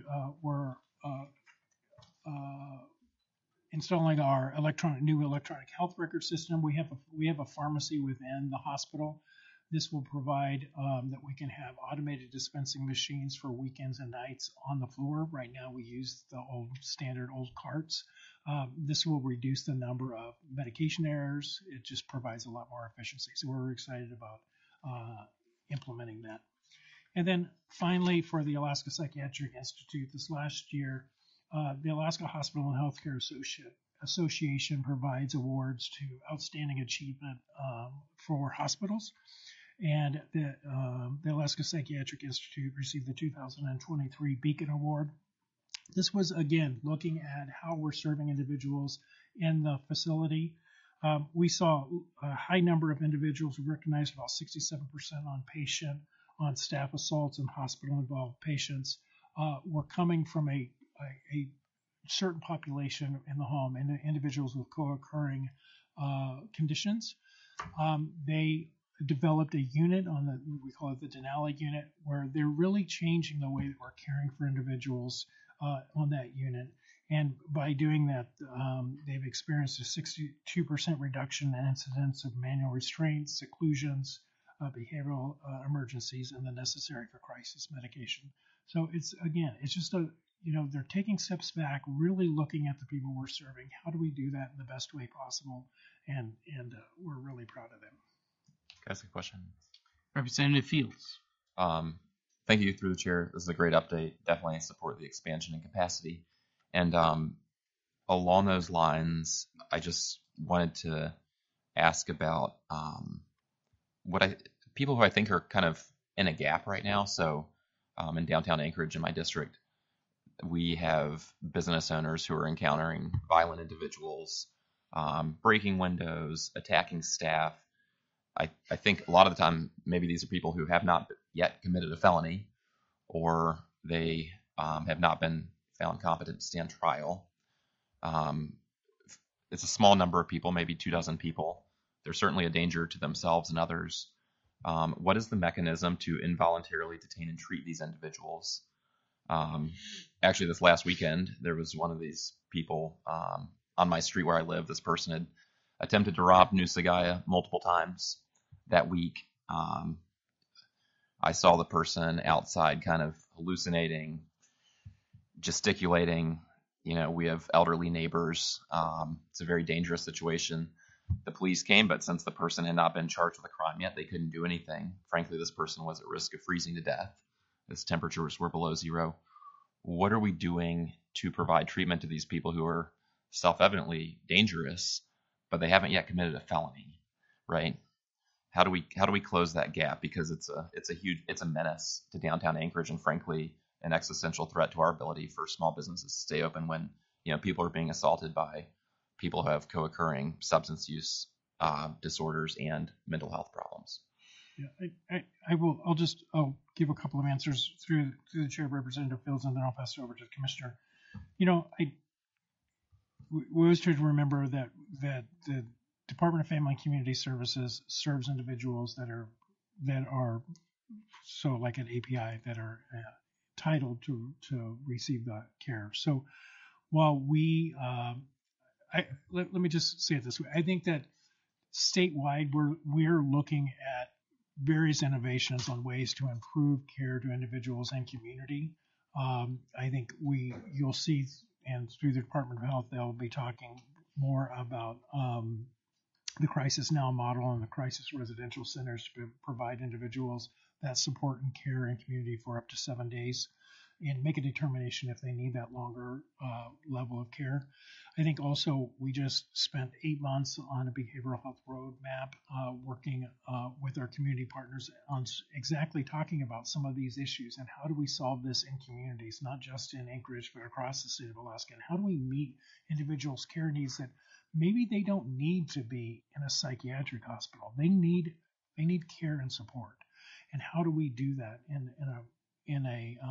installing our new electronic health record system. We have a pharmacy within the hospital. This will provide that we can have automated dispensing machines for weekends and nights on the floor. Right now, we use the standard old carts. This will reduce the number of medication errors. It just provides a lot more efficiency. So we're excited about implementing that. And then finally, for the Alaska Psychiatric Institute, this last year, the Alaska Hospital and Healthcare Association provides awards to outstanding achievement for hospitals. And the Alaska Psychiatric Institute received the 2023 Beacon Award. This was, again, looking at how we're serving individuals in the facility. We saw a high number of individuals recognized, about 67% on staff assaults and hospital-involved patients were coming from a certain population in the home, and individuals with co-occurring conditions. They developed a unit we call it the Denali unit, where they're really changing the way that we're caring for individuals on that unit. And by doing that, they've experienced a 62% reduction in incidents of manual restraints, seclusions, behavioral emergencies, and the necessary for crisis medication. So it's just they're taking steps back, really looking at the people we're serving. How do we do that in the best way possible? And we're really proud of them. Can I ask a question? Representative Fields. Thank you, through the chair. This is a great update. Definitely support the expansion and capacity. And along those lines, I just wanted to ask about people who I think are kind of in a gap right now. So in downtown Anchorage, in my district, we have business owners who are encountering violent individuals, breaking windows, attacking staff. I think a lot of the time, maybe these are people who have not yet committed a felony, or they have not been found competent to stand trial. It's a small number of people, maybe 24 people. They're certainly a danger to themselves and others. What is the mechanism to involuntarily detain and treat these individuals? Actually, this last weekend, there was one of these people on my street where I live. This person had attempted to rob Nusagaya multiple times that week. I saw the person outside kind of hallucinating, gesticulating. We have elderly neighbors. It's a very dangerous situation. The police came, but since the person had not been charged with a crime yet, they couldn't do anything. Frankly, this person was at risk of freezing to death. His temperatures were below zero. What are we doing to provide treatment to these people who are self-evidently dangerous, but they haven't yet committed a felony, right? How do we close that gap? Because it's a menace to downtown Anchorage, and frankly, an existential threat to our ability for small businesses to stay open when people are being assaulted by people who have co-occurring substance use disorders and mental health problems. Yeah, I'll give a couple of answers through the chair, Representative Fields, and then I'll pass it over to the commissioner. We always try to remember that the Department of Family and Community Services serves individuals that are so like an API that are entitled to receive the care. So while let me just say it this way, I think that statewide we're looking at various innovations on ways to improve care to individuals and community. I think you'll see, and through the Department of Health, they'll be talking more about the Crisis Now model and the crisis residential centers to provide individuals that support and care and community for up to 7 days. and make a determination if they need that longer level of care. I think also we just spent 8 months on a behavioral health roadmap, working with our community partners on exactly talking about some of these issues and how do we solve this in communities, not just in Anchorage, but across the state of Alaska. And how do we meet individuals' care needs that maybe they don't need to be in a psychiatric hospital. They need care and support. And how do we do that in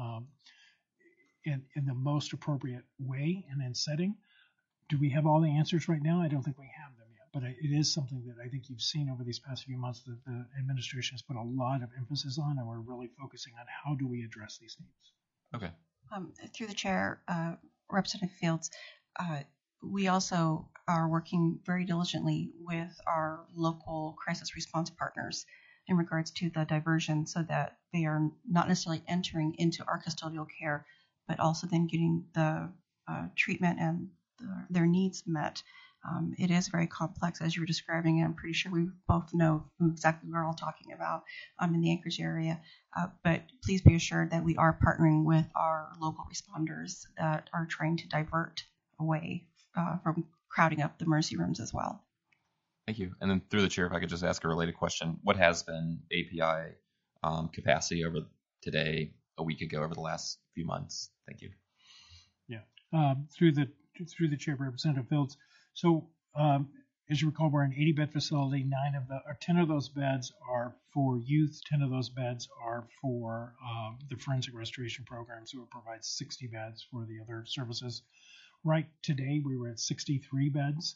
the most appropriate way and in setting? Do we have all the answers right now? I don't think we have them yet, but it is something that I think you've seen over these past few months that the administration has put a lot of emphasis on, and we're really focusing on how do we address these needs. Okay. Through the chair, Representative Fields, we also are working very diligently with our local crisis response partners in regards to the diversion so that they are not necessarily entering into our custodial care, but also then getting the treatment and their needs met. It is very complex, as you were describing, and I'm pretty sure we both know exactly what we're all talking about in the Anchorage area. But please be assured that we are partnering with our local responders that are trying to divert away from crowding up the emergency rooms as well. Thank you. And then through the chair, if I could just ask a related question, what has been API capacity over today, a week ago, over the last few months? Thank you. Yeah. Through the chair, Representative Fields. So as you recall, we're an 80-bed facility. 10 of those beds are for youth. 10 of those beds are for the forensic restoration program. So it provides 60 beds for the other services. Right today, we were at 63 beds.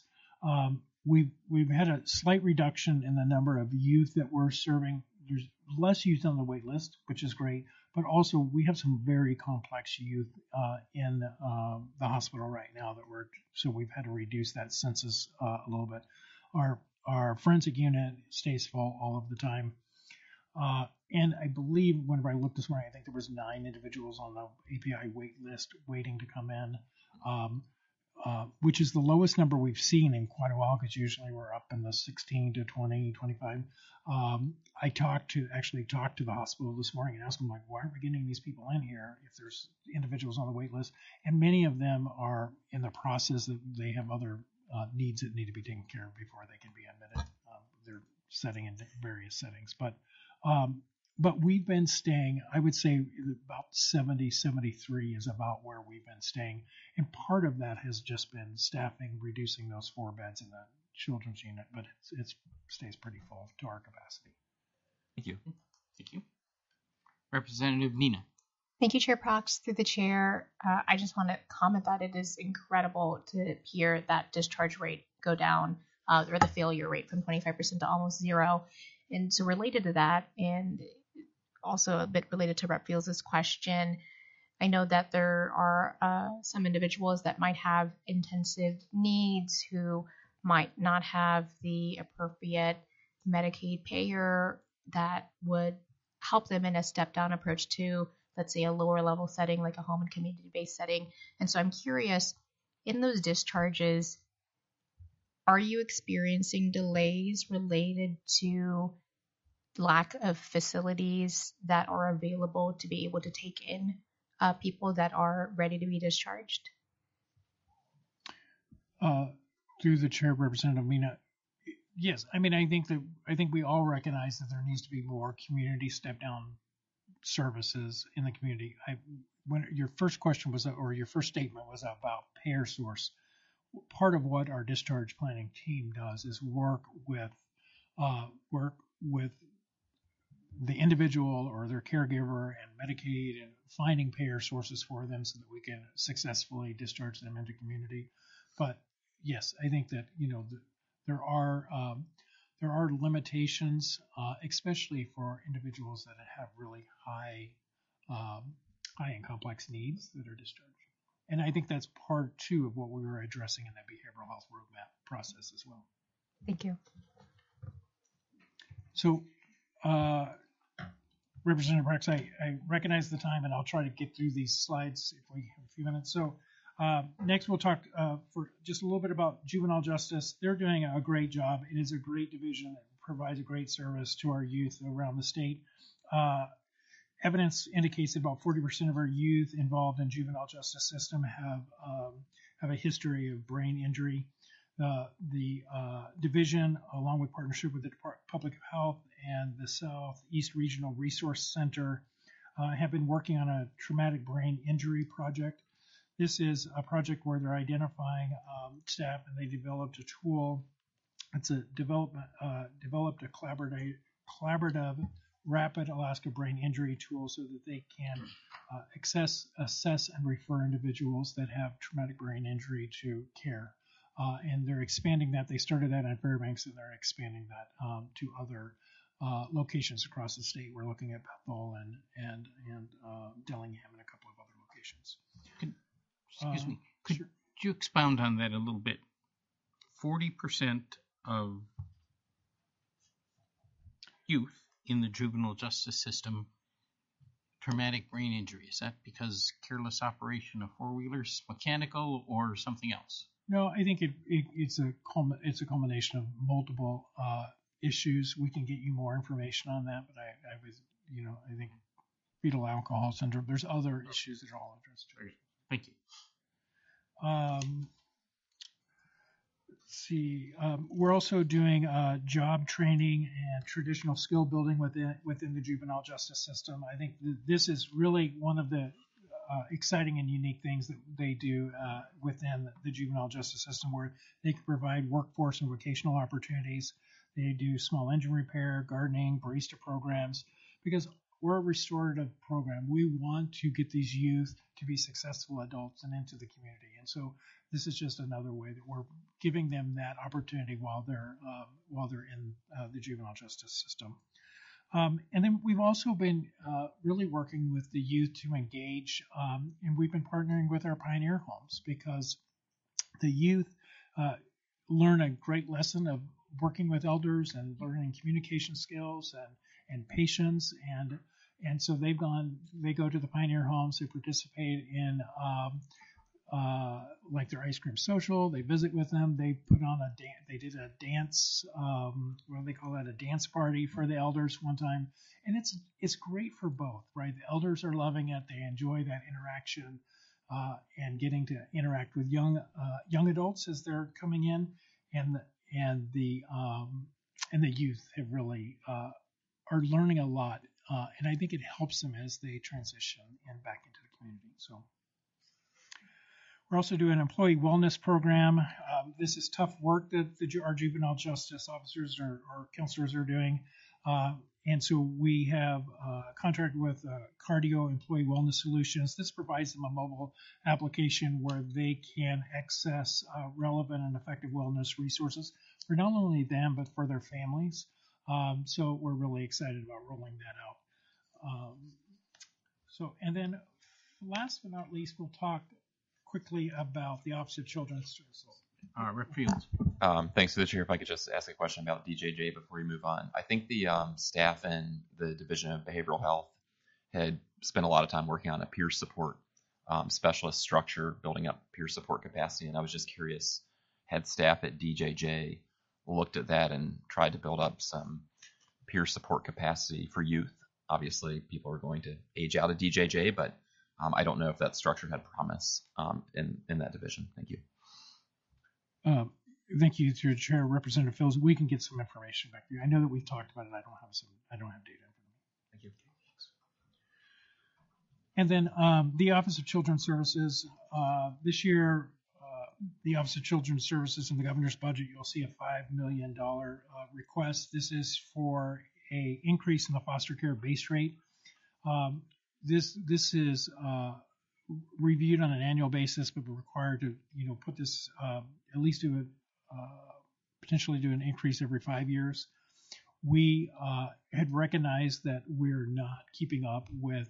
We've had a slight reduction in the number of youth that we're serving. There's less youth on the wait list, which is great, but also we have some very complex youth in the hospital right now so we've had to reduce that census a little bit. Our forensic unit stays full all of the time. And I believe whenever I looked this morning, I think there was 9 individuals on the API wait list waiting to come in. Which is the lowest number we've seen in quite a while, because usually we're up in the 16 to 20, 25. I actually talked to the hospital this morning and asked them, why aren't we getting these people in here if there's individuals on the wait list? And many of them are in the process that they have other needs that need to be taken care of before they can be admitted. They're setting in various settings. But we've been staying, I would say about 70, 73 is about where we've been staying. And part of that has just been staffing, reducing those 4 beds in the children's unit, but it stays pretty full to our capacity. Thank you. Thank you. Representative Nina. Thank you, Chair Prox. Through the chair, I just want to comment that it is incredible to hear that discharge rate go down, or the failure rate from 25% to almost 0. And so related to that, and also a bit related to Rep. Fields' question, I know that there are some individuals that might have intensive needs who might not have the appropriate Medicaid payer that would help them in a step-down approach to, let's say, a lower level setting like a home and community-based setting. And so I'm curious, in those discharges, are you experiencing delays related to lack of facilities that are available to be able to take in people that are ready to be discharged? Through the chair, Representative Mina, yes. I mean, I think we all recognize that there needs to be more community step-down services in the community. When your first question was, or your first statement was about payer source, part of what our discharge planning team does is work with the individual or their caregiver and Medicaid and finding payer sources for them so that we can successfully discharge them into community. But yes, I think that there are limitations, especially for individuals that have really high and complex needs that are discharged. And I think that's part 2 of what we were addressing in that behavioral health roadmap process as well. Thank you. So, Representative Rex, I recognize the time, and I'll try to get through these slides if we have a few minutes. So next we'll talk for just a little bit about juvenile justice. They're doing a great job. It is a great division that provides a great service to our youth around the state. evidence indicates that about 40% of our youth involved in juvenile justice system have a history of brain injury. The division, along with partnership with the Department of Public Health and the Southeast Regional Resource Center, have been working on a traumatic brain injury project. This is a project where they're identifying staff, and they developed a tool. It's developed a collaborative rapid Alaska brain injury tool so that they can assess and refer individuals that have traumatic brain injury to care. And they're expanding that. They started that in Fairbanks, and they're expanding that to other locations across the state. We're looking at Bethel and Dillingham and a couple of other locations. Excuse me. Could you expound on that a little bit? 40% of youth in the juvenile justice system traumatic brain injury. Is that because careless operation of four-wheelers, mechanical, or something else? No, I think it's a culmination of multiple issues. We can get you more information on that, but I think fetal alcohol syndrome. There's other issues that are all addressed. Thank you. Let's see. We're also doing job training and traditional skill building within the juvenile justice system. I think this is really one of the exciting and unique things that they do within the juvenile justice system, where they can provide workforce and vocational opportunities. They do small engine repair, gardening, barista programs, because we're a restorative program. We want to get these youth to be successful adults and into the community. And so this is just another way that we're giving them that opportunity while they're in the juvenile justice system. And then we've also been really working with the youth to engage, and we've been partnering with our Pioneer Homes, because the youth learn a great lesson of working with elders and learning communication skills and patience, and so they go to the Pioneer Homes, they participate in like their ice cream social. They visit with them. They put on they did a dance, what do they call that? A dance party for the elders one time. And it's great for both, right? The elders are loving it. They enjoy that interaction, and getting to interact with young adults as they're coming in, and the youth have really are learning a lot. And I think it helps them as they transition and back into the community. So we're also doing an employee wellness program. This is tough work that our juvenile justice officers or counselors are doing. And so we have a contract with Cardio Employee Wellness Solutions. This provides them a mobile application where they can access relevant and effective wellness resources for not only them, but for their families. So we're really excited about rolling that out. And then last but not least, we'll talk quickly about the Office of Children's Services. Rep. Fields. Thanks to the chair. If I could just ask a question about DJJ before we move on. I think the staff in the Division of Behavioral Health had spent a lot of time working on a peer support specialist structure, building up peer support capacity. And I was just curious, had staff at DJJ looked at that and tried to build up some peer support capacity for youth? Obviously, people are going to age out of DJJ, but I don't know if that structure had promise in that division. Thank you. Thank you to your chair, Representative Fields. We can get some information back to you. I know that we've talked about it. I don't have data. Thank you. And then the Office of Children's Services. This year, the Office of Children's Services in the governor's budget, you'll see a $5 million request. This is for a increase in the foster care base rate. This is reviewed on an annual basis, but we're required to put this at least potentially do an increase every 5 years. We had recognized that we're not keeping up with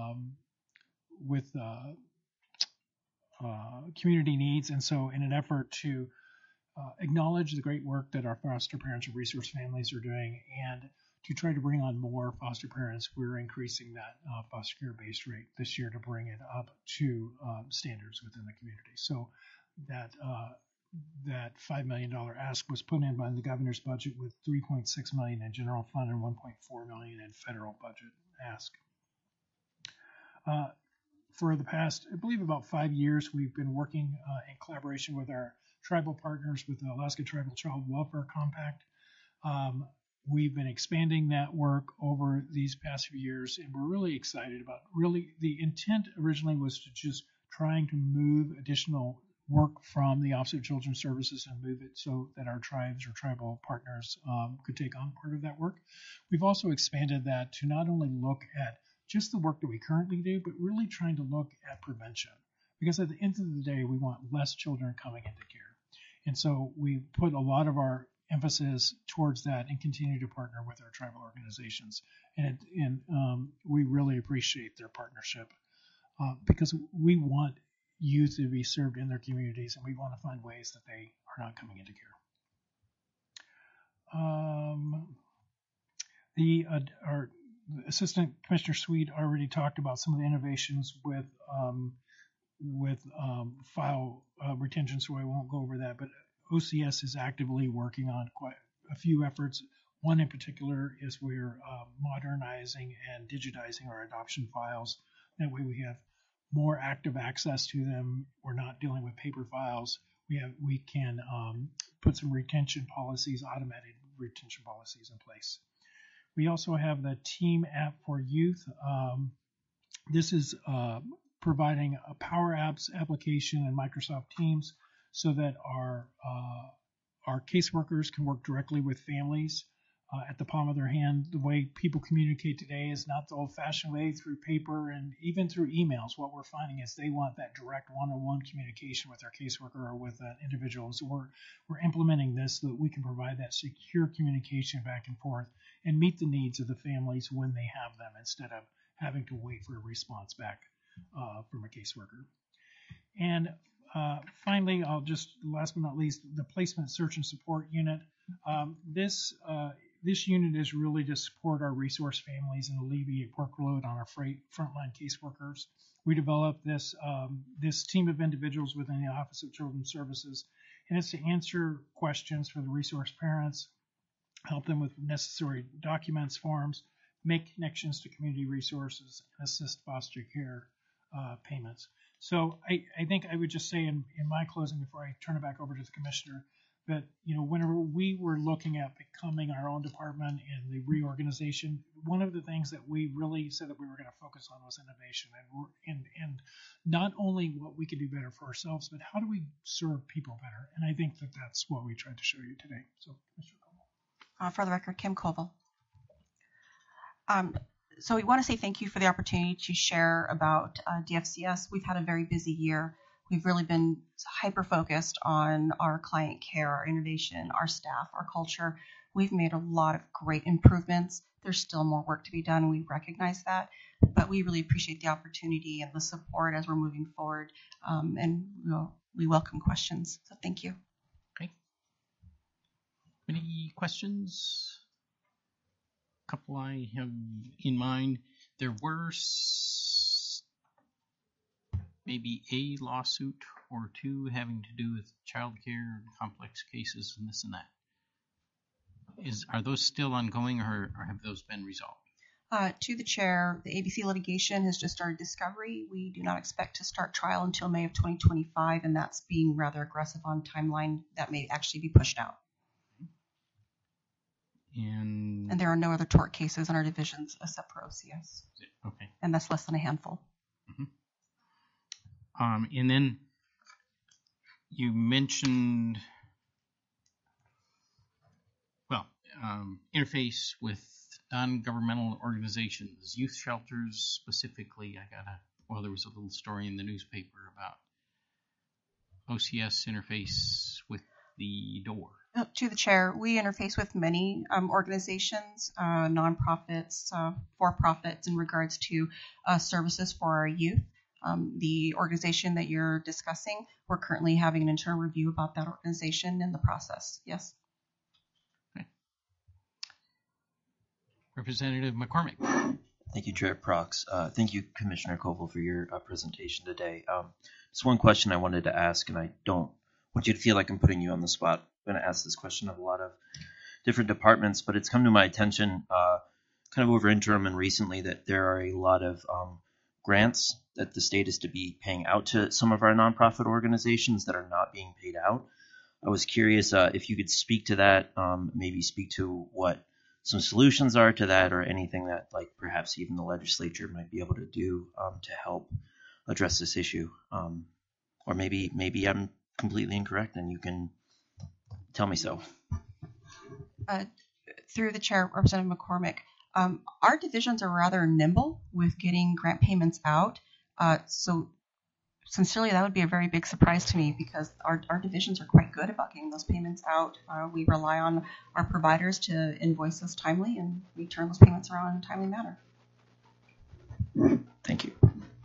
community needs, and so in an effort to acknowledge the great work that our foster parents and resource families are doing, and to try to bring on more foster parents, we're increasing that foster care base rate this year to bring it up to standards within the community. So that $5 million ask was put in by the governor's budget, with $3.6 million in general fund and $1.4 million in federal budget ask. for the past, I believe, about 5 years, we've been working in collaboration with our tribal partners with the Alaska Tribal Child Welfare Compact. We've been expanding that work over these past few years, and we're really excited about. Really, the intent originally was to just trying to move additional work from the Office of Children's Services and move it so that our tribes or tribal partners could take on part of that work. We've also expanded that to not only look at just the work that we currently do, but really trying to look at prevention. Because at the end of the day, we want less children coming into care. And so we put a lot of our emphasis towards that and continue to partner with our tribal organizations. And we really appreciate their partnership because we want youth to be served in their communities, and we want to find ways that they are not coming into care. Our Assistant Commissioner Sweet already talked about some of the innovations with file retention, so I won't go over that. But OCS is actively working on quite a few efforts. One in particular is we're modernizing and digitizing our adoption files. That way we have more active access to them. We're not dealing with paper files. We can put some retention policies, automated retention policies in place. We also have the Team app for youth. This is providing a Power Apps application in Microsoft Teams so that our caseworkers can work directly with families at the palm of their hand. The way people communicate today is not the old-fashioned way through paper and even through emails. What we're finding is they want that direct one-on-one communication with their caseworker or with that individual. So we're implementing this so that we can provide that secure communication back and forth and meet the needs of the families when they have them instead of having to wait for a response back from a caseworker. And finally, last but not least, the Placement Search and Support Unit. This unit is really to support our resource families and alleviate workload on our frontline caseworkers. We developed this team of individuals within the Office of Children's Services, and it's to answer questions for the resource parents, help them with necessary documents, forms, make connections to community resources, and assist foster care payments. So I think I would just say in my closing before I turn it back over to the Commissioner that, whenever we were looking at becoming our own department and the reorganization, one of the things that we really said that we were going to focus on was innovation and not only what we could do better for ourselves, but how do we serve people better? And I think that that's what we tried to show you today. So, Mr. Koval. For the record, Kim Koval. So we want to say thank you for the opportunity to share about DFCS. We've had a very busy year. We've really been hyper-focused on our client care, our innovation, our staff, our culture. We've made a lot of great improvements. There's still more work to be done. We recognize that, but we really appreciate the opportunity and the support as we're moving forward, and we welcome questions. So thank you. Okay. Any questions? A couple I have in mind. There were maybe a lawsuit or two having to do with childcare, complex cases, and this and that. Are those still ongoing, or have those been resolved? To the chair, the ABC litigation has just started discovery. We do not expect to start trial until May of 2025, and that's being rather aggressive on timeline. That may actually be pushed out. And there are no other tort cases in our divisions except for OCS. Okay. And that's less than a handful. Mm-hmm. And then you mentioned, interface with non-governmental organizations, youth shelters specifically. There was a little story in the newspaper about OCS interface with the door. To the chair, we interface with many organizations, nonprofits, for-profits in regards to services for our youth. The organization that you're discussing, we're currently having an internal review about that organization in the process. Yes. Okay. Representative McCormick. Thank you, Chair Prox. Thank you, Commissioner Koval, for your presentation today. Just one question I wanted to ask, and I don't want you to feel like I'm putting you on the spot. I'm going to ask this question of a lot of different departments, but it's come to my attention kind of over interim and recently that there are a lot of grants that the state is to be paying out to some of our nonprofit organizations that are not being paid out. I was curious if you could speak to that, maybe speak to what some solutions are to that, or anything that, like, perhaps even the legislature might be able to do to help address this issue. Or maybe I'm completely incorrect and you can tell me so. Through the chair, Representative McCormick, our divisions are rather nimble with getting grant payments out. So sincerely, that would be a very big surprise to me, because our divisions are quite good about getting those payments out. We rely on our providers to invoice us timely, and we turn those payments around in a timely manner. Thank you.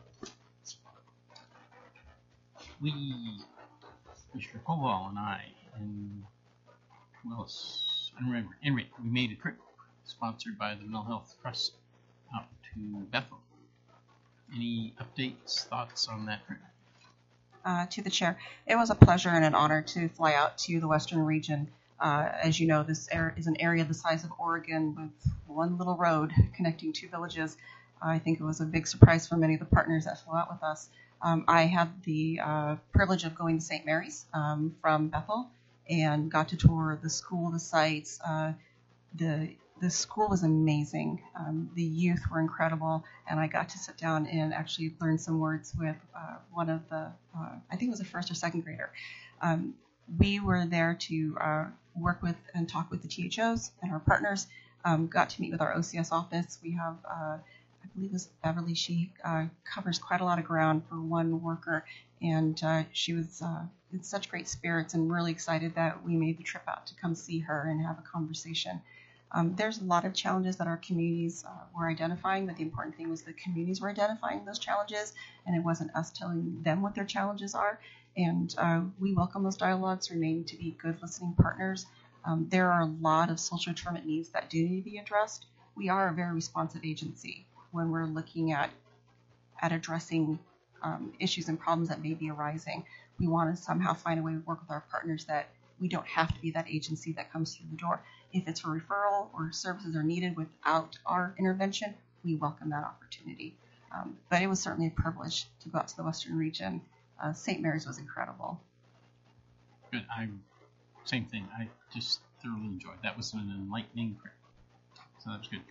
We, Mr. Koval and I, and who else? I don't remember. Anyway, we made a trip sponsored by the Mental Health Trust out to Bethel. Any updates, thoughts on that trip? To the chair, it was a pleasure and an honor to fly out to the Western region. As you know, this is an area the size of Oregon with one little road connecting two villages. I think it was a big surprise for many of the partners that flew out with us. I had the privilege of going to St. Mary's from Bethel and got to tour the school, the sites. The school was amazing. The youth were incredible, and I got to sit down and actually learn some words with one of the, I think it was a first or second grader. We were there to work with and talk with the THOs and our partners. Got to meet with our OCS office. We have, I believe it's Beverly. She covers quite a lot of ground for one worker, and she was in such great spirits and really excited that we made the trip out to come see her and have a conversation. There's a lot of challenges that our communities were identifying, but the important thing was the communities were identifying those challenges, and it wasn't us telling them what their challenges are. And we welcome those dialogues, remain to be good listening partners. There are a lot of social determinant needs that do need to be addressed. We are a very responsive agency when we're looking at addressing issues and problems that may be arising. We want to somehow find a way to work with our partners that we don't have to be that agency that comes through the door. If it's a referral or services are needed without our intervention, we welcome that opportunity. But it was certainly a privilege to go out to the Western region. St. Mary's was incredible. Good. Same thing. I just thoroughly enjoyed. That was an enlightening trip. So that was good.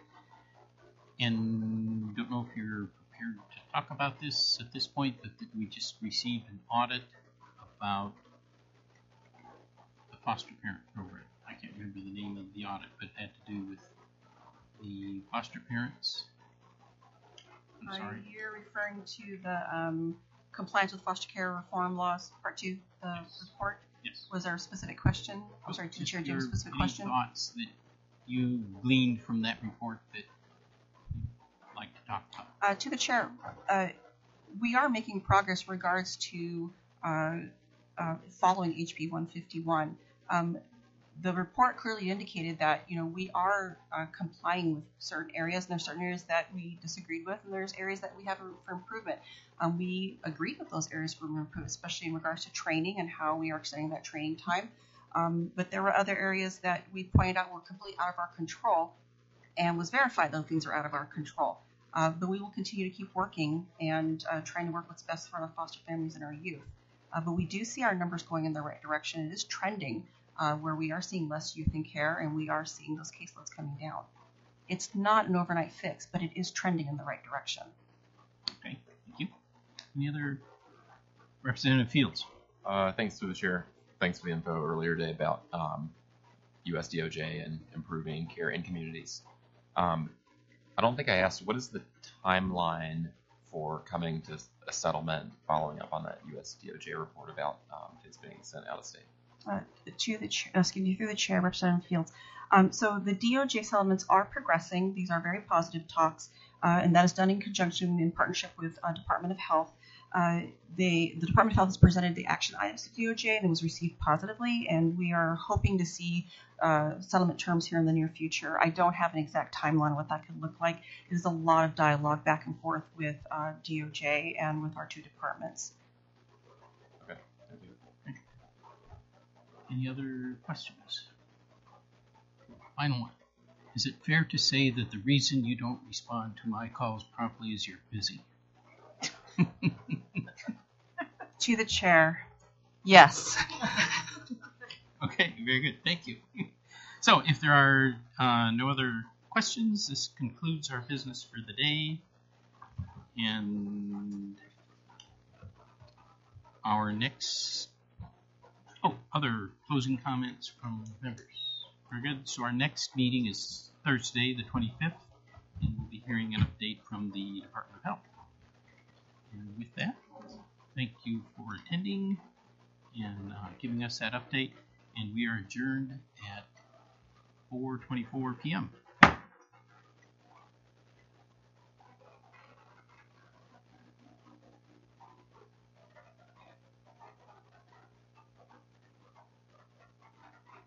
And don't know if you're prepared to talk about this at this point, but we just received an audit about the foster parent program. I can't remember the name of the audit, but it had to do with the foster parents. I'm sorry. You're referring to the compliance with foster care reform laws, part 2, the report? Yes. Was there a specific question? I'm sorry, Chair, do you have a specific question? Any thoughts that you gleaned from that report that you'd like to talk about? To the chair, we are making progress regards to following HB 151. The report clearly indicated that we are complying with certain areas, and there's certain areas that we disagreed with, and there's areas that we have room for improvement. We agreed with those areas for improvement, especially in regards to training and how we are extending that training time. But there were other areas that we pointed out were completely out of our control, and was verified those things are out of our control. But we will continue to keep working and trying to work what's best for our foster families and our youth. But we do see our numbers going in the right direction. It is trending where we are seeing less youth in care, and we are seeing those caseloads coming down. It's not an overnight fix, but it is trending in the right direction. Okay, thank you. Any other Representative Fields? Thanks to the chair. Thanks for the info earlier today about USDOJ and improving care in communities. I don't think I asked, what is the timeline for coming to a settlement following up on that USDOJ report about kids being sent out of state? Through the chair, Representative Fields. So the DOJ settlements are progressing. These are very positive talks, and that is done in conjunction in partnership with Department of Health. The Department of Health has presented the action items to DOJ, and it was received positively, and we are hoping to see settlement terms here in the near future. I don't have an exact timeline on what that could look like. There's a lot of dialogue back and forth with DOJ and with our two departments. Okay, thank you. Any other questions? Final one. Is it fair to say that the reason you don't respond to my calls promptly is you're busy? To the chair. Yes. Okay, very good. Thank you. So if there are no other questions, this concludes our business for the day. And our next, other closing comments from members. Very good. So our next meeting is Thursday, the 25th, and we'll be hearing an update from the Department of Health. And with that, thank you for attending and giving us that update. And we are adjourned at 4:24 p.m.